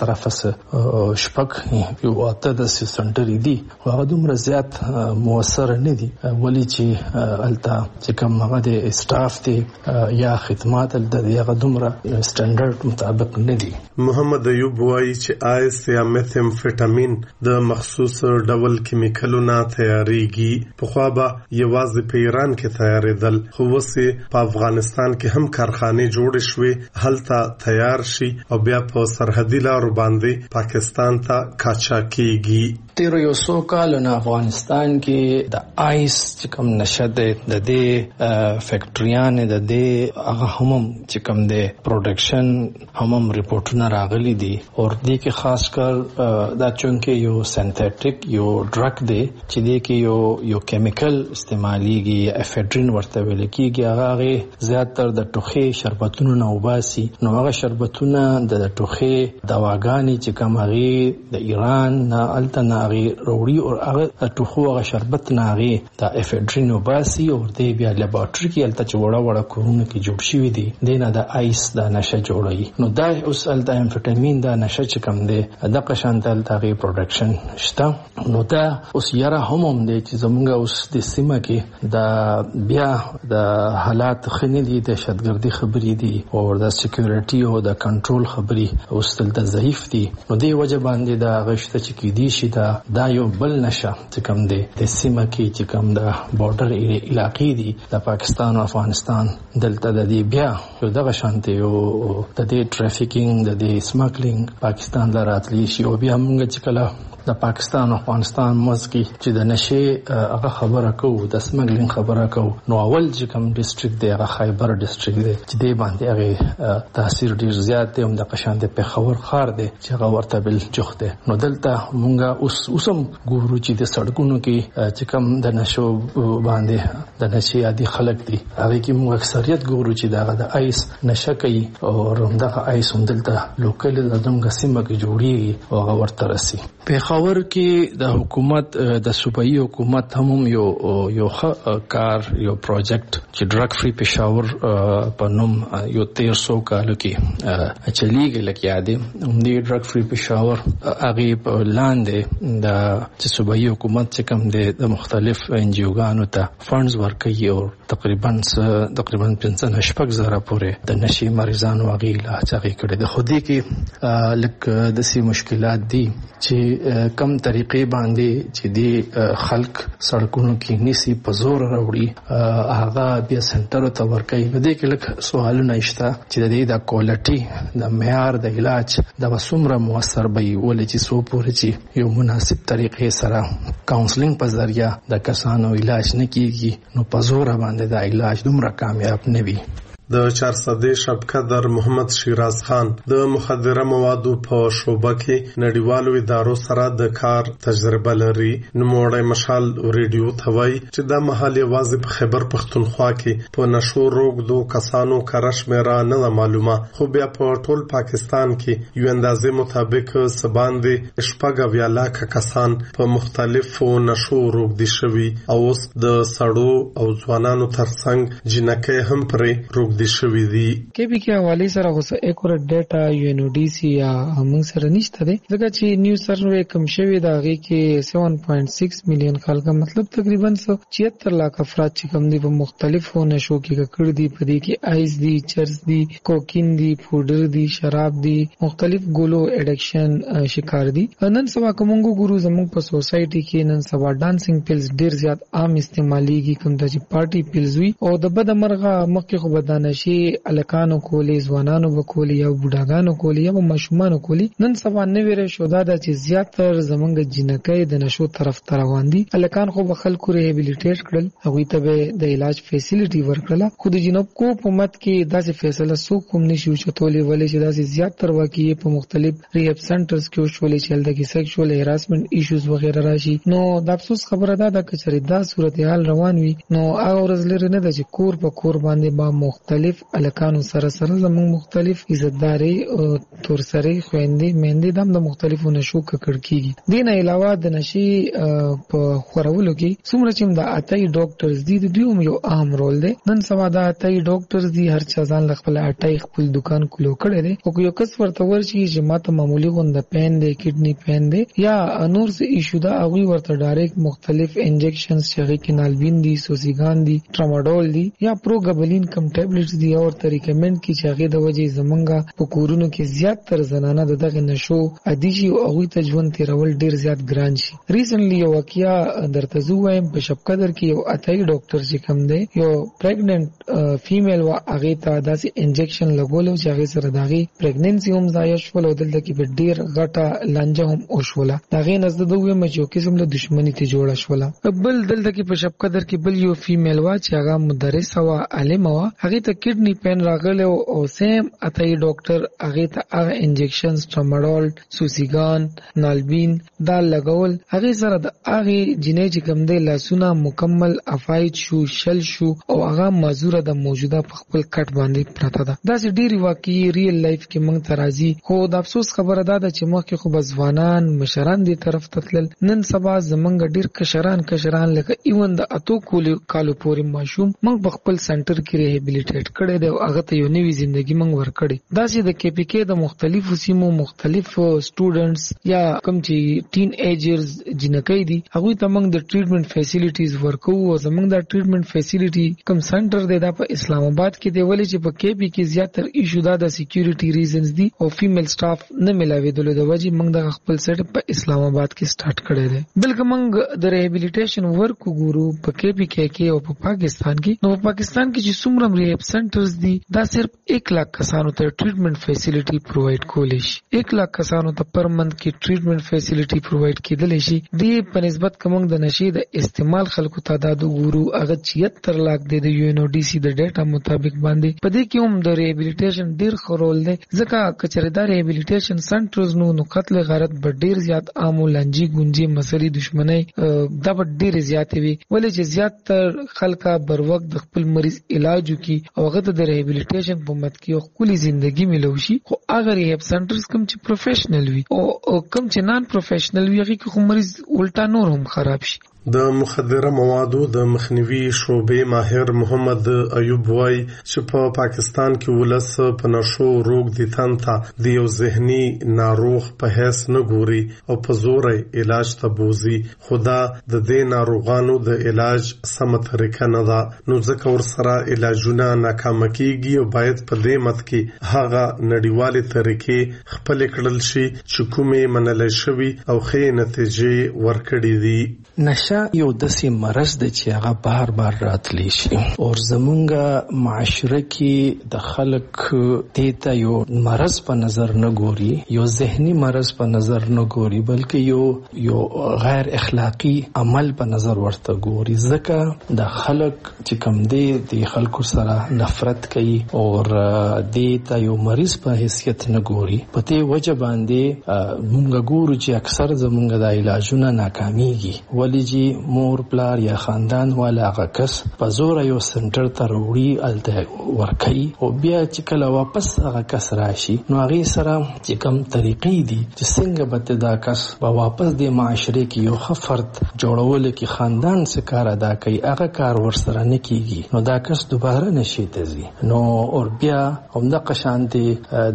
طرفه شپږ یو اته د سنټر دي هغه دومره زیات موثر نه دي ولی چې التا چې کوم هغه د سټاف دي یا خدمات د هغه دومره سټانډرډ مطابق نه دي. محمد ایوب وایي چې آیس یا میتھمفیټامین امفیټامین د مخصوص ډول کیمیکلونو تیاریږي. په خوا به یوازې په ایران کې تیارېدل، خو وسې په افغانستان کې هم کارخانه جوړ شوې، هلته تیار شي او بیا په سرحدي لارو باندې پاکستان ته قاچاق کیږي. تیر یو څو کال نه افغانستان کې د آیس چې کوم نشه د دې فیکټریان د دې هغه هم چې کوم د پروډکشن هم ریپورتونه راغلي دي او دې کې خاص کر دا چونکه یو سنتھیټک یو ډرګ دی چې دې کې یو کیمیکل استعماليږي، افیډرین ورته ویل کېږي. هغه زیاتره د ټوخي شربتونو نه وباسي. نو هغه شربتونه د ټوخي دواګانې چې کوم هغه د ایران نه الته هغه وروړي او هغه ټوخو هغه شربت نه هغه د افیډرین وباسي او دې بیا لیبارټری کې الته چې وړه کورونه کې جوړ شوی دي دینه د آیس د نشه جوړوي. نو دا اوس الته امفیټامین د نشه چې کوم دی د قشانتل تغي پروډکشن شته. نو دا اوس یاره هم دی چې زمونږ اوس د سیمه کې د بیا د حالات خنې دي، د شتګردي خبرې دي او د سکیورټي او د کنټرول خبرې اوس تل ضعیف دي. نو دې وجه باندې دا غشته چې کې دي شي دا یو بل نشه چې کوم دی د سیمه کې چې کوم د بارډر علاقې دي د پاکستان او افغانستان دلته د دې بیا یو دغه شانتي یو د دې ټرافیکینګ د دې سمګلینګ پاکستان لراتلی شي او بیا موږ چې کله د پاکستان او افغانستان مسکی چې د نشه هغه خبره کوو د سمګلینګ خبره کوو نو اول چې کوم ډیسټریکټ دی هغه خیبر ډیسټریکټ دی چې دی باندې هغه تاثیر ډیر زیات دی. هم د قشاند په خبر خار دی چې هغه ورته بل جوخ دی. نو دلته مونږه اوسم ګورو چې د سړکونو کې چې کوم د نشو باندې د نشي عادي خلک دي هغه کې موږ اکثریت ګورو چې دا د آیس نشه کوي او همدغه آیس هم دلته لوکل د دمګه سیمه کې جوړي او هغه ورته راسي. پیښور کې د حکومت د صوبایي حکومت هم یو کار یو پروجیکټ چې ډرګ فری پیښور په نوم یو 1300 کالو کې چلیږي لکه یادې هم دی ډرګ فری پیښور هغه په لاندې د صوبایي حکومت چې کوم د مختلف انجیوګانو ته فندز ورکوي او تقریبا 5,000 پورې د نشي مریضانو هغه علاج هغه کړي. د خودي کې لکه د سي مشکلات دي چې کم طریقې باندې چې دی خلک سړکونو کې نسی په زور راوړي هغه بیا سنټر ته ورکوي. نو دې کې لکه سوالونه شته چې د کوالټي د معیار د علاج د وسمره موثر به ولې چې سو پورې چې یو مناسب طریقې سره کاونسلینګ په ذریعہ د کسانو علاج نه کیږي نو په زور باندې د علاج دومره کامیاب نه وي. د 400 شبقدر محمد شیراز خان د مخدره موادو په شوبه کې نړیوالو ادارو سره د کار تجربه لري. نوموړی مشال ریډیو ته وایي چې د محل یوازې په خیبر پښتونخوا کې په نشو روغدو کسانو کارش میرا نه معلومه خو بیا په ټول پاکستان کې یو اندازې مطابق سباندې شپږ لاک کسان په مختلفو نشو روغدي شوي او اوس د سړو او ځوانانو ترڅنګ جنکې هم پرې روغدي شوی دی. کې به حواله سره اوس اکورټ ډیټا یو ان او ډي سي یا موږ سره نشته دی ځکه چې نیو سروې کم شوی دا غي کې 7.6 میلیون خلک مطلب تقریبا 76 लाख افراد چې کوم دي په مختلفو نشو کې کړ دي په دې کې آیس دي، چرس دي، کوکین دي، پودر دي، شراب دي، مختلف ګولو اډکشن شکار دي. نن سبا کومګو ګورو زموږ په سوسایټي کې نن سبا ډانسینګ پیلز ډیر زیات عام استعماليږي کوم د پارټي پیلز وي او د بد مرغه مخکې خو بدانه شي الکانو کولی ځوانانو وکولي یا بوډاګانو کولی یا ماشومانو کولی. نن سبا نوې شودا د چې زیاتره زمونږ جنکې د نشو طرف روان دي. الکان خو به خلکو ریهابیلیټیټ کړل هغه ته د علاج فیسیلیټي ورکړه خو د جنوب حکومت کې داسې فیصله سو کوم نشي چتولې ولې چې داسې زیاتره واقعي په مختلف ریهاب سنټرز کې شولې چې د سیکشوال هراسمنت ایشوز وغیرہ راشي. نو د افسوس خبره ده د کچري دا صورتحال روان وي نو هغه ورزلره نه د چې کور په کور باندې با مختلف الکانو سره زموږ مختلف عزتداري او تورسري خويندې مېندې د مختلفو نشو ککړ کیږي. دین علاوه د نشي په خورولو کې څومره چې د اتای ډاکټرز دي د دوی یو اهم رول دی. نن سبا د اتای ډاکټرز دي هر چا ځان خپل اتای خپل دکان کولو کړی دی او یو کس ورته ورشي چې ماته معمولی غونډه پین دی، کډنی پین دی یا نور څه ایشو دا هغه ورته ډایرکټ مختلف انجکشنز چې کې نالبین دي، سوسیګان دي، ټراماډول دي یا پروګبلین کم ټابلیټ یونټس دی او ته ریکمند کی چې هغه د وجې زمونږه په کورونو کې زیات تر زنانه دغه نشو ادي شي او هغه ته ژوند تیرول ډیر زیات ګران شي. ریسنټلی یو واقعیا درته زویم په شپ قدر کې یو اتای ډاکټر چې کوم دی یو پریګننٹ فیمیل وا هغه ته داسې انجکشن لګولو چې هغه سره دغه پریګننسي هم ضایع شول او دلته کې په ډیر غټه لانجه هم وشوله. دغه نزد دوی مچو قسم له دښمنی ته جوړه شوله. بل دلته کې په شپ قدر کې بل یو فیمیل وا چې هغه مدرس وا عالم وا هغه ته کډنی پین راغله او سیم اتای ډاکټر هغه ته هغه انجکشنز ټراماډول سوسیګان نالبین دا لګول هغه سره د هغه جنې چې کوم دی لاسونه مکمل افایت شو شل شو او هغه مازوره د موجوده په خپل کټ باندې پراته ده. دا چې ډیری واقعي ریل لایف کې موږ ترازی خو د افسوس خبره ده چې مخکې خو بزوانان مشران دي طرف تتل نن سبا زمونږ ډیر کشران لکه ایون د اتو کالو پورې ماشوم موږ په خپل سنټر کې ریهابیلیټیټ کړي دی او هغه ته یو نوې ژوندۍ موږ ورکړي. دا چې د کې پی کې د مختلفو سیمو مختلف سټوډنټس یا کوم چې ټین ایجرز جنکې دي هغه ته موږ د ټریټمنټ فیسیلیټیز ورکو او زمونږ د ټریټمنټ فیسیلیټي کوم سنټر دی دا په اسلام آباد کې دی ولې چې په کې پی کې زیاتره ایشو دا د سکیورټي ریزنز دي او فیمیل سټاف نه ملاویدل د وجې موږ د خپل سیټ په اسلام آباد کې سٹارټ کړی دی. بلکې موږ د ریهابیلیټیشن ورک ګورو په کې پی کې او په پاکستان کې. نو په پاکستان کې چې څومره ریهاب سنټرز دي دا صرف 1 लाख کسانو ته ټریټمنټ فیسیلیټي پرووایډ کولی شي. 1 लाख کسانو ته پر منث کې ټریټمنټ فیسیلیټي پرووایډ کېدلی شي. دې په نسبت کوم د نشي د استعمال خلکو تعداد ګورو هغه 76 लाख د یو ان او ډي سي د ډیټا مطابق باندې په دې کې هم د ریهابیلیټیشن ډیر خورول دی ځکه کچریدار ریهابیلیټیشن سنټرز نو قتل غارت به ډیر زیات عام لنجي ګونجي مسلې دښمنۍ دا به ډیر زیات وي ولې چې زیات تر خلکا بر وخت د خپل مریض علاج وکي او هغه د ریهابیلیټیشن په مت کې خپل ژوندۍ ملوشي. خو اگر ریهاب سنټرز کوم چې پروفیشنل وي او کوم چې نان پروفیشنل وي هغه کې مریض الټا نور هم خراب شي. د مخدره موادو د مخنیوي شعبې ماهر محمد ایوب وای چې په پاکستان کې ولس په نشو روغ دي تنته د یو ذهني ناروغ په هیڅ نه ګوري او په زور علاج ته بوزي. خدا د دې ناروغانو د علاج سم طریقه نه ده نو ځکه ور سره علاجونه ناکام کیږي او باید په دې مت کې هغه نړیوالې طریقې خپل کړل شي چې کومې منل شوی او ښې نتیجې ورکړي دي. نشه یو داسې مرض دی چې هغه بار راتلی شي او زمونږ معاشره کې د خلک ته یو مرض په نظر نه ګوري یو ذهني مرض په نظر نه ګوري بلکې یو غیر اخلاقی عمل په نظر ورته ګوري ځکه د خلک چې کوم دی د خلکو سره نفرت کوي او د ته یو مریض په حیثیت نه ګوري. په دې وجه باندې مونږ ګورو چې اکثر زمونږ د علاجونه ناکامیږي ولې مور پلار یا خاندان والا هغه کس په زور یو سنټر ته وروړي الته ورکي او بیا چې کله واپس هغه کس راشي نو هغه سره چې کوم طریقې دي چې څنګه به دا کس په واپس د معاشره کې یو خفرت جوړول کې خاندان څخه کار ادا کوي هغه کار ورسره نه کیږي نو دا کس دوباره نشي تزي نو اور بیا هم د قشانته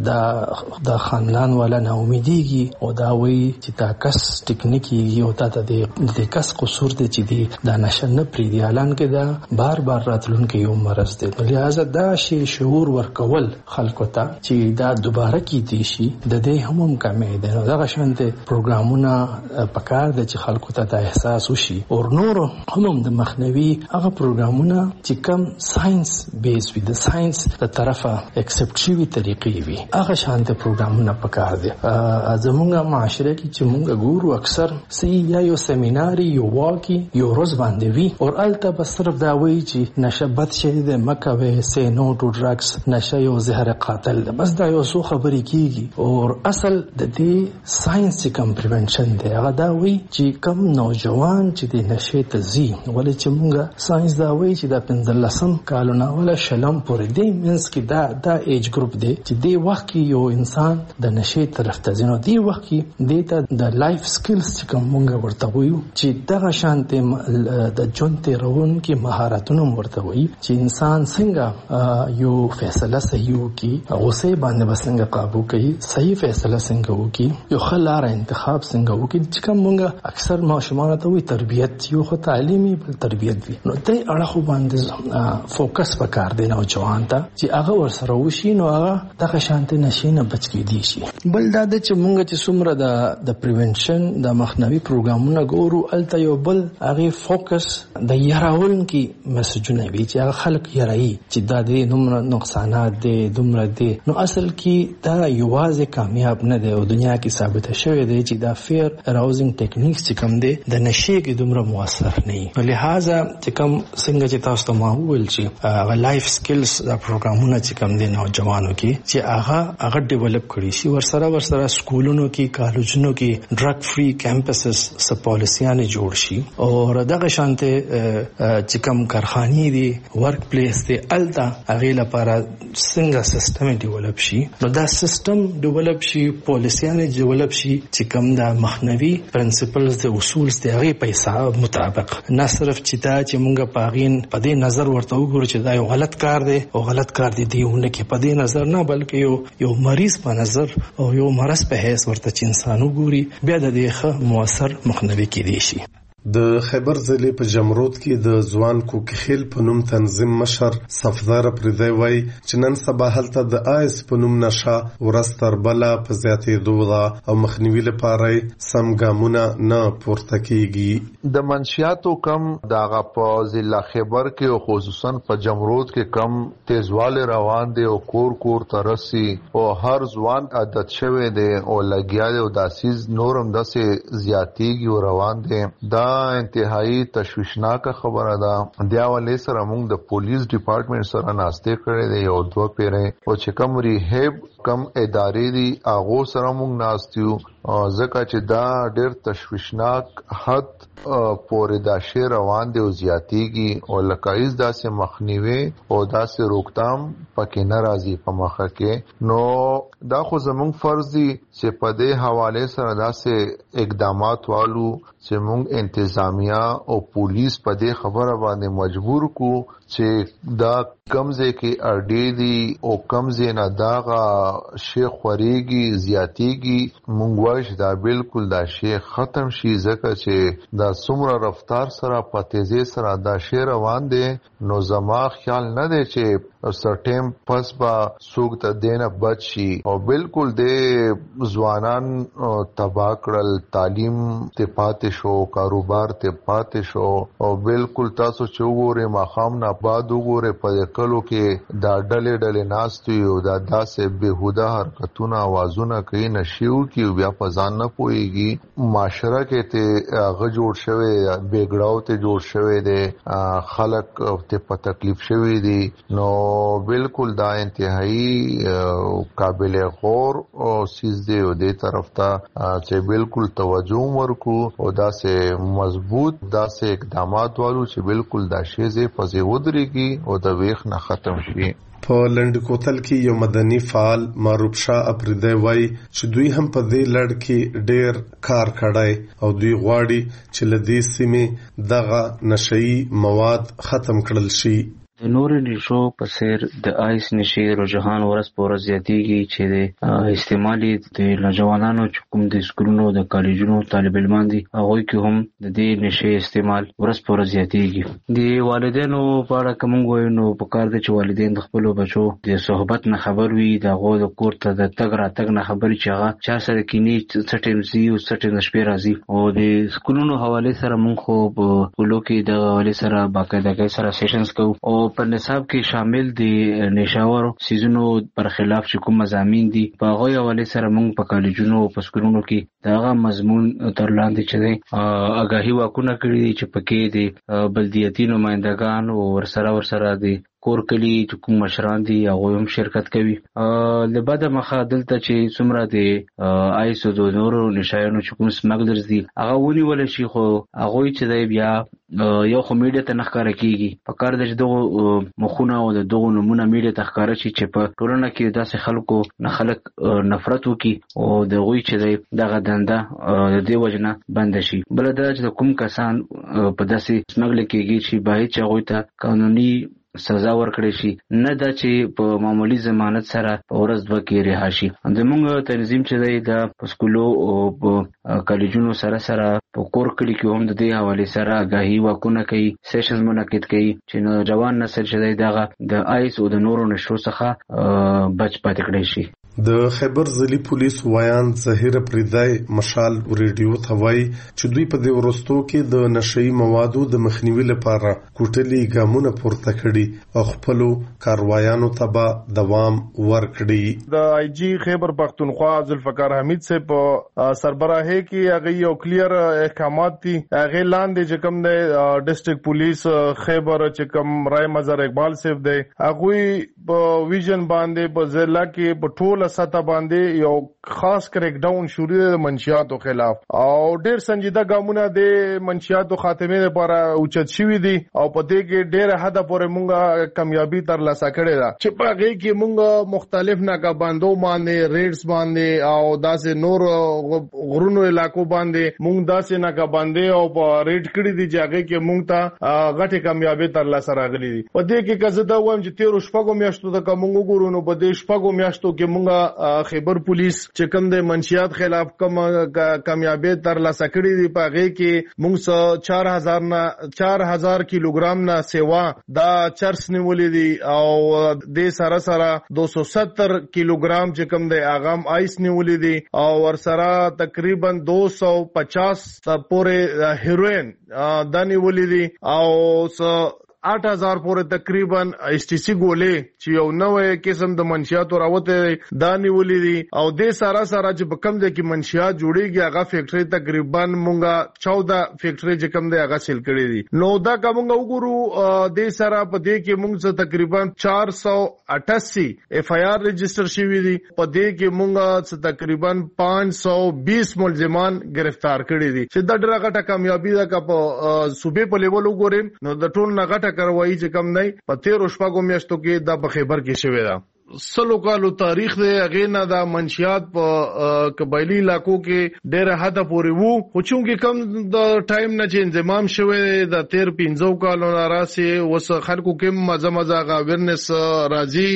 د خاندان والا نه امیديږي او دا وایي چې دا کس ټیکنیکی یو ته د کس قصور دی چې دی دا نشه نه پریدي اعلان کې دا بار راتلونکي یو مرض دی. لہذا دا شی شعور ورکول خلکو ته چې دا دوباره کیدی شي د دې هم کمې ده. دا شانته پروګرامونه پکار دي چې خلکو ته دا احساس وشي او نور هم د مخنیوي هغه پروګرامونه چې کم ساينس بیس وي د ساينس د طرفه اکسپټ شوی طریقې وي هغه شانته پروګرامونه پکار دي. زموږه معاشره کې چې موږ ګورو اکثر سی یا یو سیمینار یو واقعي یو روز باندې وی او الته بس صرف دا وایي چې نشه بد شي د مکوي سي نو ټو ډرګز نشه یو زهر قاتل بس دا یو څو خبرې کیږي او اصل د دې ساينس کم پریونشن دی هغه دا وایي چې کم نوجوان چې د نشه ته زی ولې چې موږ ساينس دا وایي چې د 15 کالونه ولا شلم پورې دی مینس کې دا ایج ګروپ دی چې دی وخت کې یو انسان د نشه طرف ته ځنو دی وخت کې د لایف سکلز چې کوم موږ ورته وایو چې دغه شانته د ژوند تیرون کې مهارتونه ورته وي چې انسان څنګه یو فیصله صحیح وکي، غصه باندې څنګه قابو کوي، صحیح فیصله څنګه وکي، یو خلار انتخاب څنګه وکي. چې کوم موږ اکثر ماشومان ته وي تربیت یو خو تعلیمي بل تربیت وي، نو دې اړه باندې فوکس وکړ دی نو ځوان ته چې هغه ورسره وشي نو هغه دغه شانته نشینه بچ کېدی شي. بل دا چې موږ چې څومره د پریونشن د مخنیوي پروګرامونه ګورو الته یو بل هغه فوکس د یراول کې مسجونه وی چې هغه خلک یراي چې دا د نومره نقصانات دي دومره دي، نو اصل کې دا یوازې کامیاب نه دی او دنیا کې ثابت شوی دی چې دا فیر اراوزینګ ټیکنیکس چې کوم دي د نشي کې دومره موثر نه وي. لہذا چې کوم څنګه چې تاسو ته ما وویل چې هغه لایف سکلز دا پروګرامونه چې کوم دي نوجوانو کې چې هغه ډیولپ کړي شي، ورسره سکولونو کې کالجونو کې ډرګ فری کیمپسز سپ پالیسیانه جوړ شي او دغه شانته چې کوم کارخانې دي ورک پلیس دي الته هغه لپاره څنګه سیستم ډیولپ شي، نو دا سیستم ډیولپ شي، پالیسیانه ډیولپ شي چې کوم دا مخنوي پرنسپلز د اصول د هغه په حساب مطابق، نه صرف چې دا چې مونږ پاغین په دې نظر ورته وګورو چې دا یو غلط کار دی او غلط کار دیونه کې په دې نظر نه، بلکې یو مریض په نظر او یو مرض په حیث ورته چې انسان وګوري بیا د دې ښه موثر مخنیوي کېدی شي. د خیبر ضلع په جمرود کې د ځوان کوکخیل په نوم تنظیم مشر صفدار پردی وای چې نن سبا هلته د آیس په نوم نشه ورستر بلا په زیاتېدو ده او مخنیوي لپاره سم ګامونه نه پورته کیږي. د منشیاتو کم دغه په ضلع خیبر کې او خصوصا په جمرود کې کم تیزواله روان دي او کور ترسي او هر ځوان عادت شوی دی او لګیا دی او داسیز نورم داسې زیاتېږي او روان دي. دا انتهایی تشویشناک خبره ده. د حواله سره موږ د پولیس ډپارټمنټ سره ناشته کړې دی یو دوه پیره او چې کوم ریهب کم ادارې دي هغه سره موږ ناستیو ځکه چې دا ډېر تشویشناک حد پورې دا شی روان دی او زیاتېږي او لکایز داسې مخنیوي او داسې روکتام پکې نه راځي په مخه کې. نو دا خو زموږ فرض دی چې په دې حواله سره داسې اقدامات والو چې موږ انتظامیه او پولیس په دې خبره باندې مجبور کو چې دا کمزې کې اړډې دي او کمزې نه داغه شیخ خوريږي زیاتېږي مونږ وایو دا بالکل دا شیخ ختم شي ځکه چې دا څومره رفتار سره په تیزی سره دا شی روان دي. نو زما خیال نه دی چې سرټیم پس با سوق ته دینه بچ شي او بالکل د ځوانان تبا کړل، تعلیم ته پاتې شو، کاروبار ته پاتې شو او بالکل تاسو چې وګورئ ماخام نه بعد وګورئ په کلو کې دا ډلې ناستي او دا داسې بهوده حرکتونه आवाजونه کوي نشيو کې بیا په ځان نه پويږي. معاشره کې ته هغه جوړ شوی بیګړاو ته جوړ شوی دی، خلک ته په تکلیف شوی دي. نو بالکل دا انتهایی قابل غور او سیز دی او دې طرف ته چې بالکل توجه ورکو او دا سه مضبوط دا سه اقدامات والو چې بالکل دا شی زه پځې ودرېږي او د ویخ نه ختم شي. په لنډ کوتل کې یو مدني فعال معروف شاه اپریدی وای چې دوی هم په دې لړ کې ډېر کار کړی او دوی غواړي چې لدې سیمه دغه نشئی مواد ختم کړل شي. د نور نشو په سیر د آیس نشي رجحان ورځ په ورځ زیاتېږي چې د استعمالي د نوجوانانو چې کوم د سکولونو د کالجونو طالب علمان دي هغه کې هم د دې نشي استعمال ورځ په ورځ زیاتېږي. د والدینو په اړه کوم وایو نو په کار دي چې والدین د خپل بچو د صحبت نه خبر وي، د غو د کور ته د تګ راتګ نه خبري چې هغه چا سره کینی څټم زی او څټم شپې راځي او د سکولونو حواله سره مونږ خو په کولو کې د حواله سره باقاعده سره سیشنز کوو او په نصاب کې شامل دي نشاور سيزونو پر خلاف چې کوم مضامین دي په هغه حواله سره موږ په کالجونو او په سکولونو کې داغه مضمون تر لاندې چې آگاهي واکونه کړی چې پکې دي بلدیاتي نمائندگان او ورسره دي کور کلی چې کوم مشران دي هغه هم شرکت کوي. لبعد مخه دلته چې څومره د آیس او د نورو نشایانو چې کوم سمګلرز دي هغه ونیول شي، خو هغه چې دی بیا یو خو میډیا ته نخکاره کیږي. په کار د دغه مخونه او د دغه نمونه میډیا ته ښکاره شي چې په ټولنه کې داسې خلکو نه خلک نفرت وکړي او د غوي چې دی دغه دنده د دې وجنه بند شي. بل دا چې کوم کسان په داسې سمګل کېږي چې باید چې هغه ته قانوني سزا ورکړي شي، نه دا چې په معمولی ضمانت سره په ورځ دوه کې رها شي. زموږ تنظیم چې دی دا په سکولو او په کالجونو سره په کور کلی کې هم د دې حواله سره آگاهي واکونه کوي، سیشنز منعقد کوي چې نوجوان نسل چې دی دغه د آیس او د نورو نشو څخه بچ پاتې کړي شي. د خیبر ضلعي پولیس وایان ظهیر پریدای مشال ریډیو ته وایي چې دوی په دې ورستو کې د نشئی موادو د مخنیوي لپاره کوټلي ګامونه پورته کړي او خپل کاروایانو ته به دوام ورکړي. د آی جی خیبر پختونخوا ذوالفقار حمید سے په سربراهي کې هغه یو کلیر احکامات دي. هغه لاندې چې کوم د ډیسټریکټ پولیس خیبر چې کوم رای مظهر اقبال صاحب دی هغه په ویژن باندې په ضلع کې په ټول سطح باندې یو خاص کریک ډاون شروع د منشیاتو خلاف او ډېر سنجیده ګامونه د منشیاتو خاتمه لپاره اوچت شوی دي او په دې کې ډېر حد پورې مونږه کامیابی ترلاسه کړې ده چې په هغه کې مونږ مختلف ناکابندو باندې ریډز باندې او داسې نور غرونو علاقو باندې مونږ داسې ناکابندې او په ریډ کړې دي چې هغه کې مونږ ته غټه کامیابی ترلاسه راغلي دي. په دې کې کزه دا وایم چې 13 شپږو میاشتو د کومو ګورونو په دې شپږو میاشتو کې مونږ خیبر پولیس چې کوم د منشیات خلاف کوم کامیابی ترلاسه کړې دي په هغه کې موږ 4000 کیلوګرام نه سیوا دا چرس نیولې دي او د سره 270 کیلوګرام چې کوم د اغام آیس نیولې دي او ور سره تقریبا 250 پورې هیروین دا نیولې دي او 8000 پورې تقریبا ایس ټی سی ګولې چې یو نوې قسم د منشیاتو راوته دا نیولې دي او د سارا چې په کم ځای کې منشیات جوړيږي هغه فیکټری تقریبا مونږه 14 فیکټری چې کم دی هغه سیل کړې دي. نو دا کومه وګورو د سارا په دې کې مونږ تقریبا 488 اف آی آر رجسٹر شوی دي. په دې کې مونږه تقریبا 520 ملزمان گرفتار کړي دي چې دا ډېره غټه کامیابی ده په صوبې په لیول وګورم نو د ټول نه کاروایی چې کم نه په 13 شپږو میاشتو کې دا په خیبر کې شوی ده. سلو کالو تاریخ دی هغه نه دا منشیات په قبایلی علاقو کې ډېر حد پورې وو خو چې کم د ټایم نه چې انضمام شوی د 13-15 کالو راسي وس خلکو کې مزه غا ورنس راځي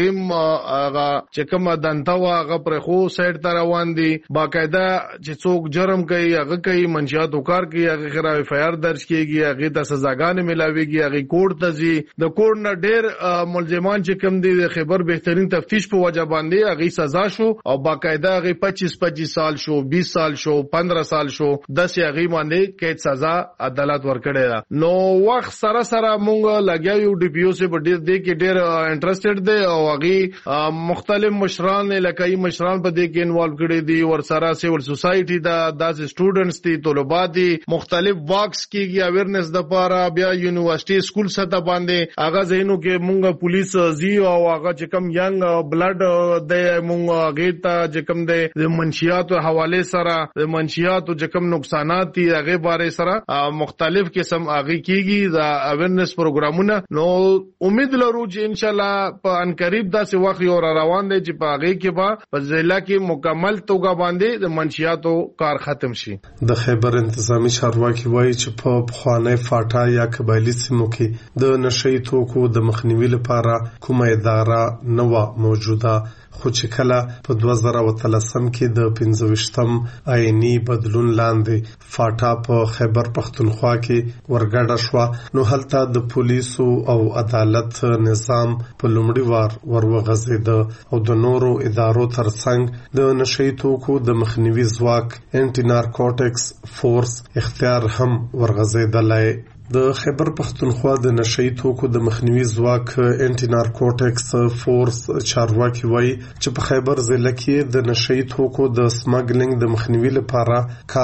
هغه چې کوم دنتا هغه پر خو سایډ ته روان دي باقاعده چې څوک جرم کوي هغه کوي منشیات وکړ کوي هغه خلاف اف آی آر درج کیږي هغه د سزاګانې ملاويږي هغه کورټ ته ځي د کورټ نه ډېر ملزمان چې کم دي د خیبر ترین تفتیش په وجه باندې هغه سزا شو او باقاعده هغه 25 سال شو 20 سال شو 15 سال شو 10 هغه باندې قید سزا عدالت ورکړی دا. نو وخت سره مونږ لګیاو ډي پی او سي په ډېر دې کې ډېر انټرېستډ دي او هغه مختلف مشران لکای مشران په دې کې انوالو کړي دي ور سره سیول سوسايټي دا داس سټوډنټس دي طلباء دي مختلف واکس کېږي اویرنس د پاره بیا یونیورسيټي سکول سطح باندې هغه زینو کې مونږ پولیس زی او هغه چې کم ینګ بلډ د مونږ غیتا چې کوم د منشیاتو حواله سره د منشیاتو چې کوم نقصانات دي هغه باره سره مختلف قسم هغه کیږي د اویرنس پروګرامونه. نو امید لرو چې ان شاء الله په ان قریب داسې وخت یو روان دی چې په هغه کې به په ضلع کې مکمل توګه باندې د منشیاتو کار ختم شي. د خیبر انتظامی چارواکي وایي چې په بخوانه فاټا یا قبایلی سیمو کې د نشئی توکو د مخنیوي لپاره کومه اداره نه موجوده خو چې کله په 2013 کې د 25م آئینی بدلون لاندې فاټا په خیبر پختونخوا کې ورګډه شو نو هلته د پولیسو او عدالت نظام په لومړي وار وروغځید او د نورو ادارو ترڅنګ د نشئی توکو د مخنیوي ځواک انټي نارکوټکس فورس اختیار هم ورغځیدلای. د خیبر پختونخوا د نشئی توکو د مخنیوي ځواک انټي نارکوټکس فورس چارواکي وایي چې په خیبر ضلع کې د نشئی توکو د سمګلینګ د مخنیوي لپاره کار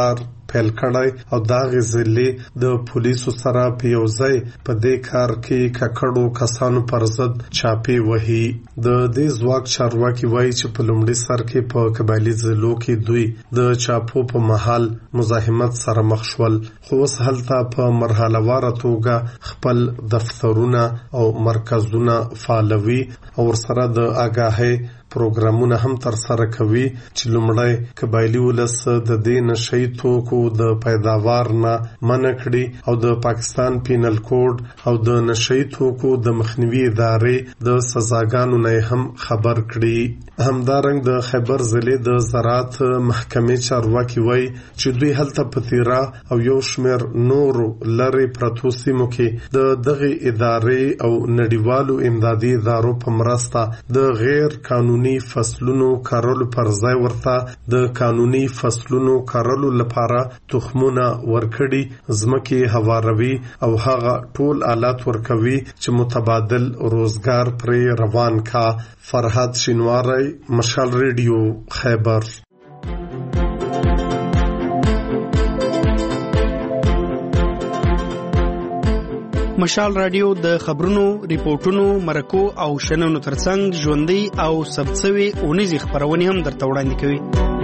پیل کړی او دا غزلې د پولیسو سره په یو ځای په دې کار کې ککړو کسانو پر ضد چاپی وهي. د دې ځواک چارواکي وایي چې په لومړي سر کې په قبایلي ضلعو کې دوی د چاپو په محل مزاحمت سره مخ شول، خو اوس هلته په مرحله واره توګه خپل دفترونه او مرکزونه فعالوي او ورسره د آګاهۍ پروګرامونه هم تر سره کوي چې لومړی قبایلي ولس د دې نشئی توکو د پیداوار نه منع کړي او د پاکستان پینل کوډ او د نشئی توکو د مخنیوي ادارې د سزاګانو نه هم خبر کړي. همدارنګ د خیبر ضلع د زراعت محکمې چارواکي وایي چې دوی هلته په تیرا او یو شمېر نورو لرې پرتو سیمو کې د دغې ادارې او نړیوالو امدادي ادارو په مرسته د غیر قانوني فصلونو کارولو پر ځای ورته د قانوني فصلونو کارولو لپاره تخمونه ورکړي، ځمکې هواروي او هغه ټول آلات ورکوي چې متبادل روزګار پرې روان کا. فرحت شینواری، مشال ریډیو، خیبر. مشال رادیو د خبرونو، ریپورتونو، مرکو او شننو ترڅنګ ژوندۍ او ثبتسوي اونیزې خبرونه هم درته وړاندې کوي.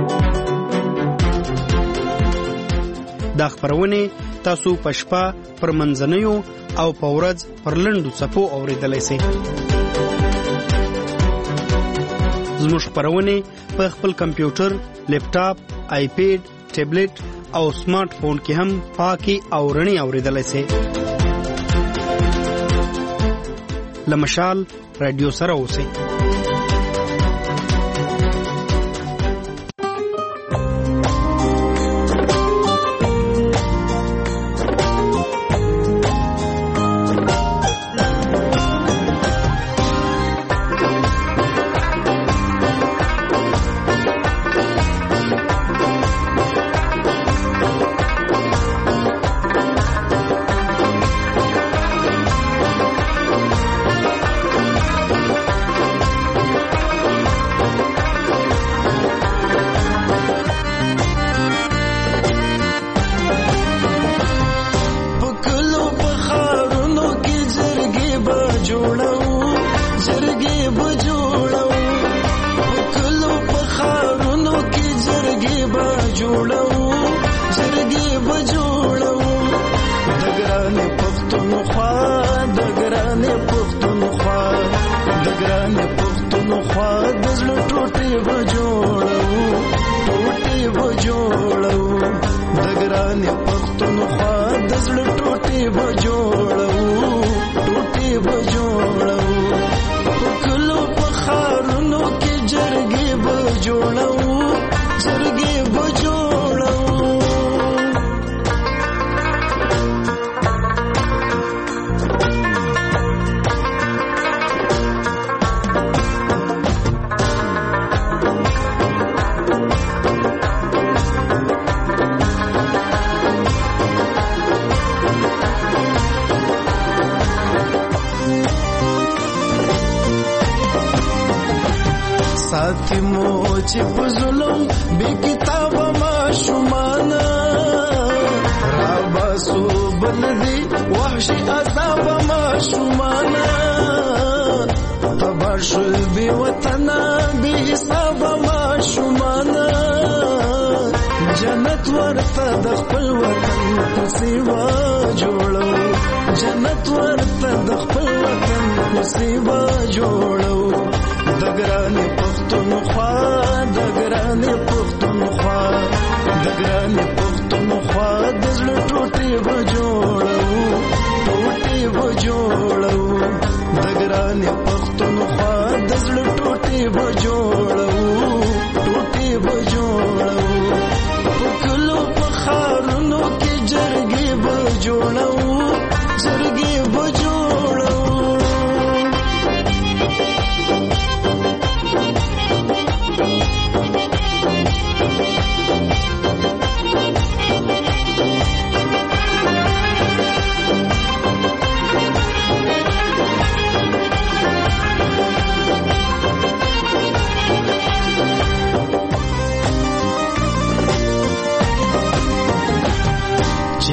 دا خبرونه تاسو په شپه پر منځنیو او په ورځ پر لنډو څپو اوریدلای شئ. زموږ خبرونه په خپل کمپیوټر، لیپټاپ، آیپیډ، ټابلیټ او سمارټ فون کې هم پاکي او رڼي اوریدلای شئ. لمشال رادیو سره اوسئ.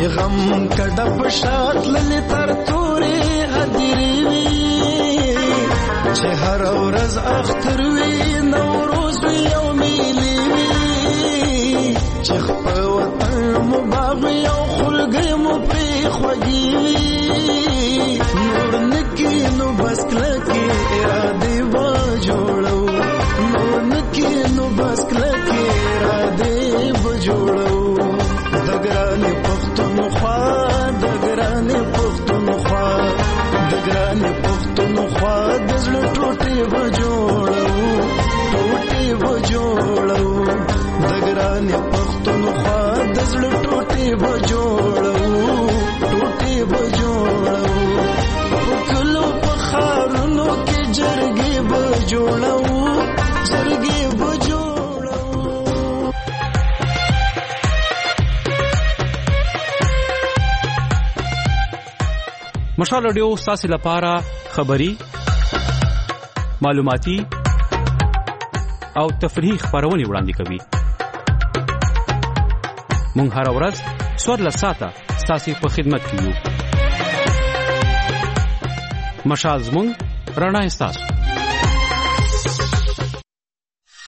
غم کډه پشات للی تر تورې هدیری وی چې هر ورځ اختر وی نوروز وی او میلی وی چې خپل وطن مو باغ او خلګي مو پری خوږی وی نور نکی نو بس کلکی اراده و جوړو نور نکی نو بس کلکی اراده و جوړو دګرانه پختونخوا دګرانه پختونخوا دګرانه پختونخوا د زړه ټوټه و جوړو ټوټه و جوړو دګرانه پختونخوا د زړه ټوټه و جوړو ټوټه و جوړو کلو په خارونو کې جرګې و جوړو جرګې و جوړو. مشال رادیو ستاسو لپاره خبری معلوماتي او تفریحي خبرونه وړاندې کوي. مونږ هر ورځ 14 ساعته ستاسو په خدمت کې یو. مشال زموږ رڼا ستاسو.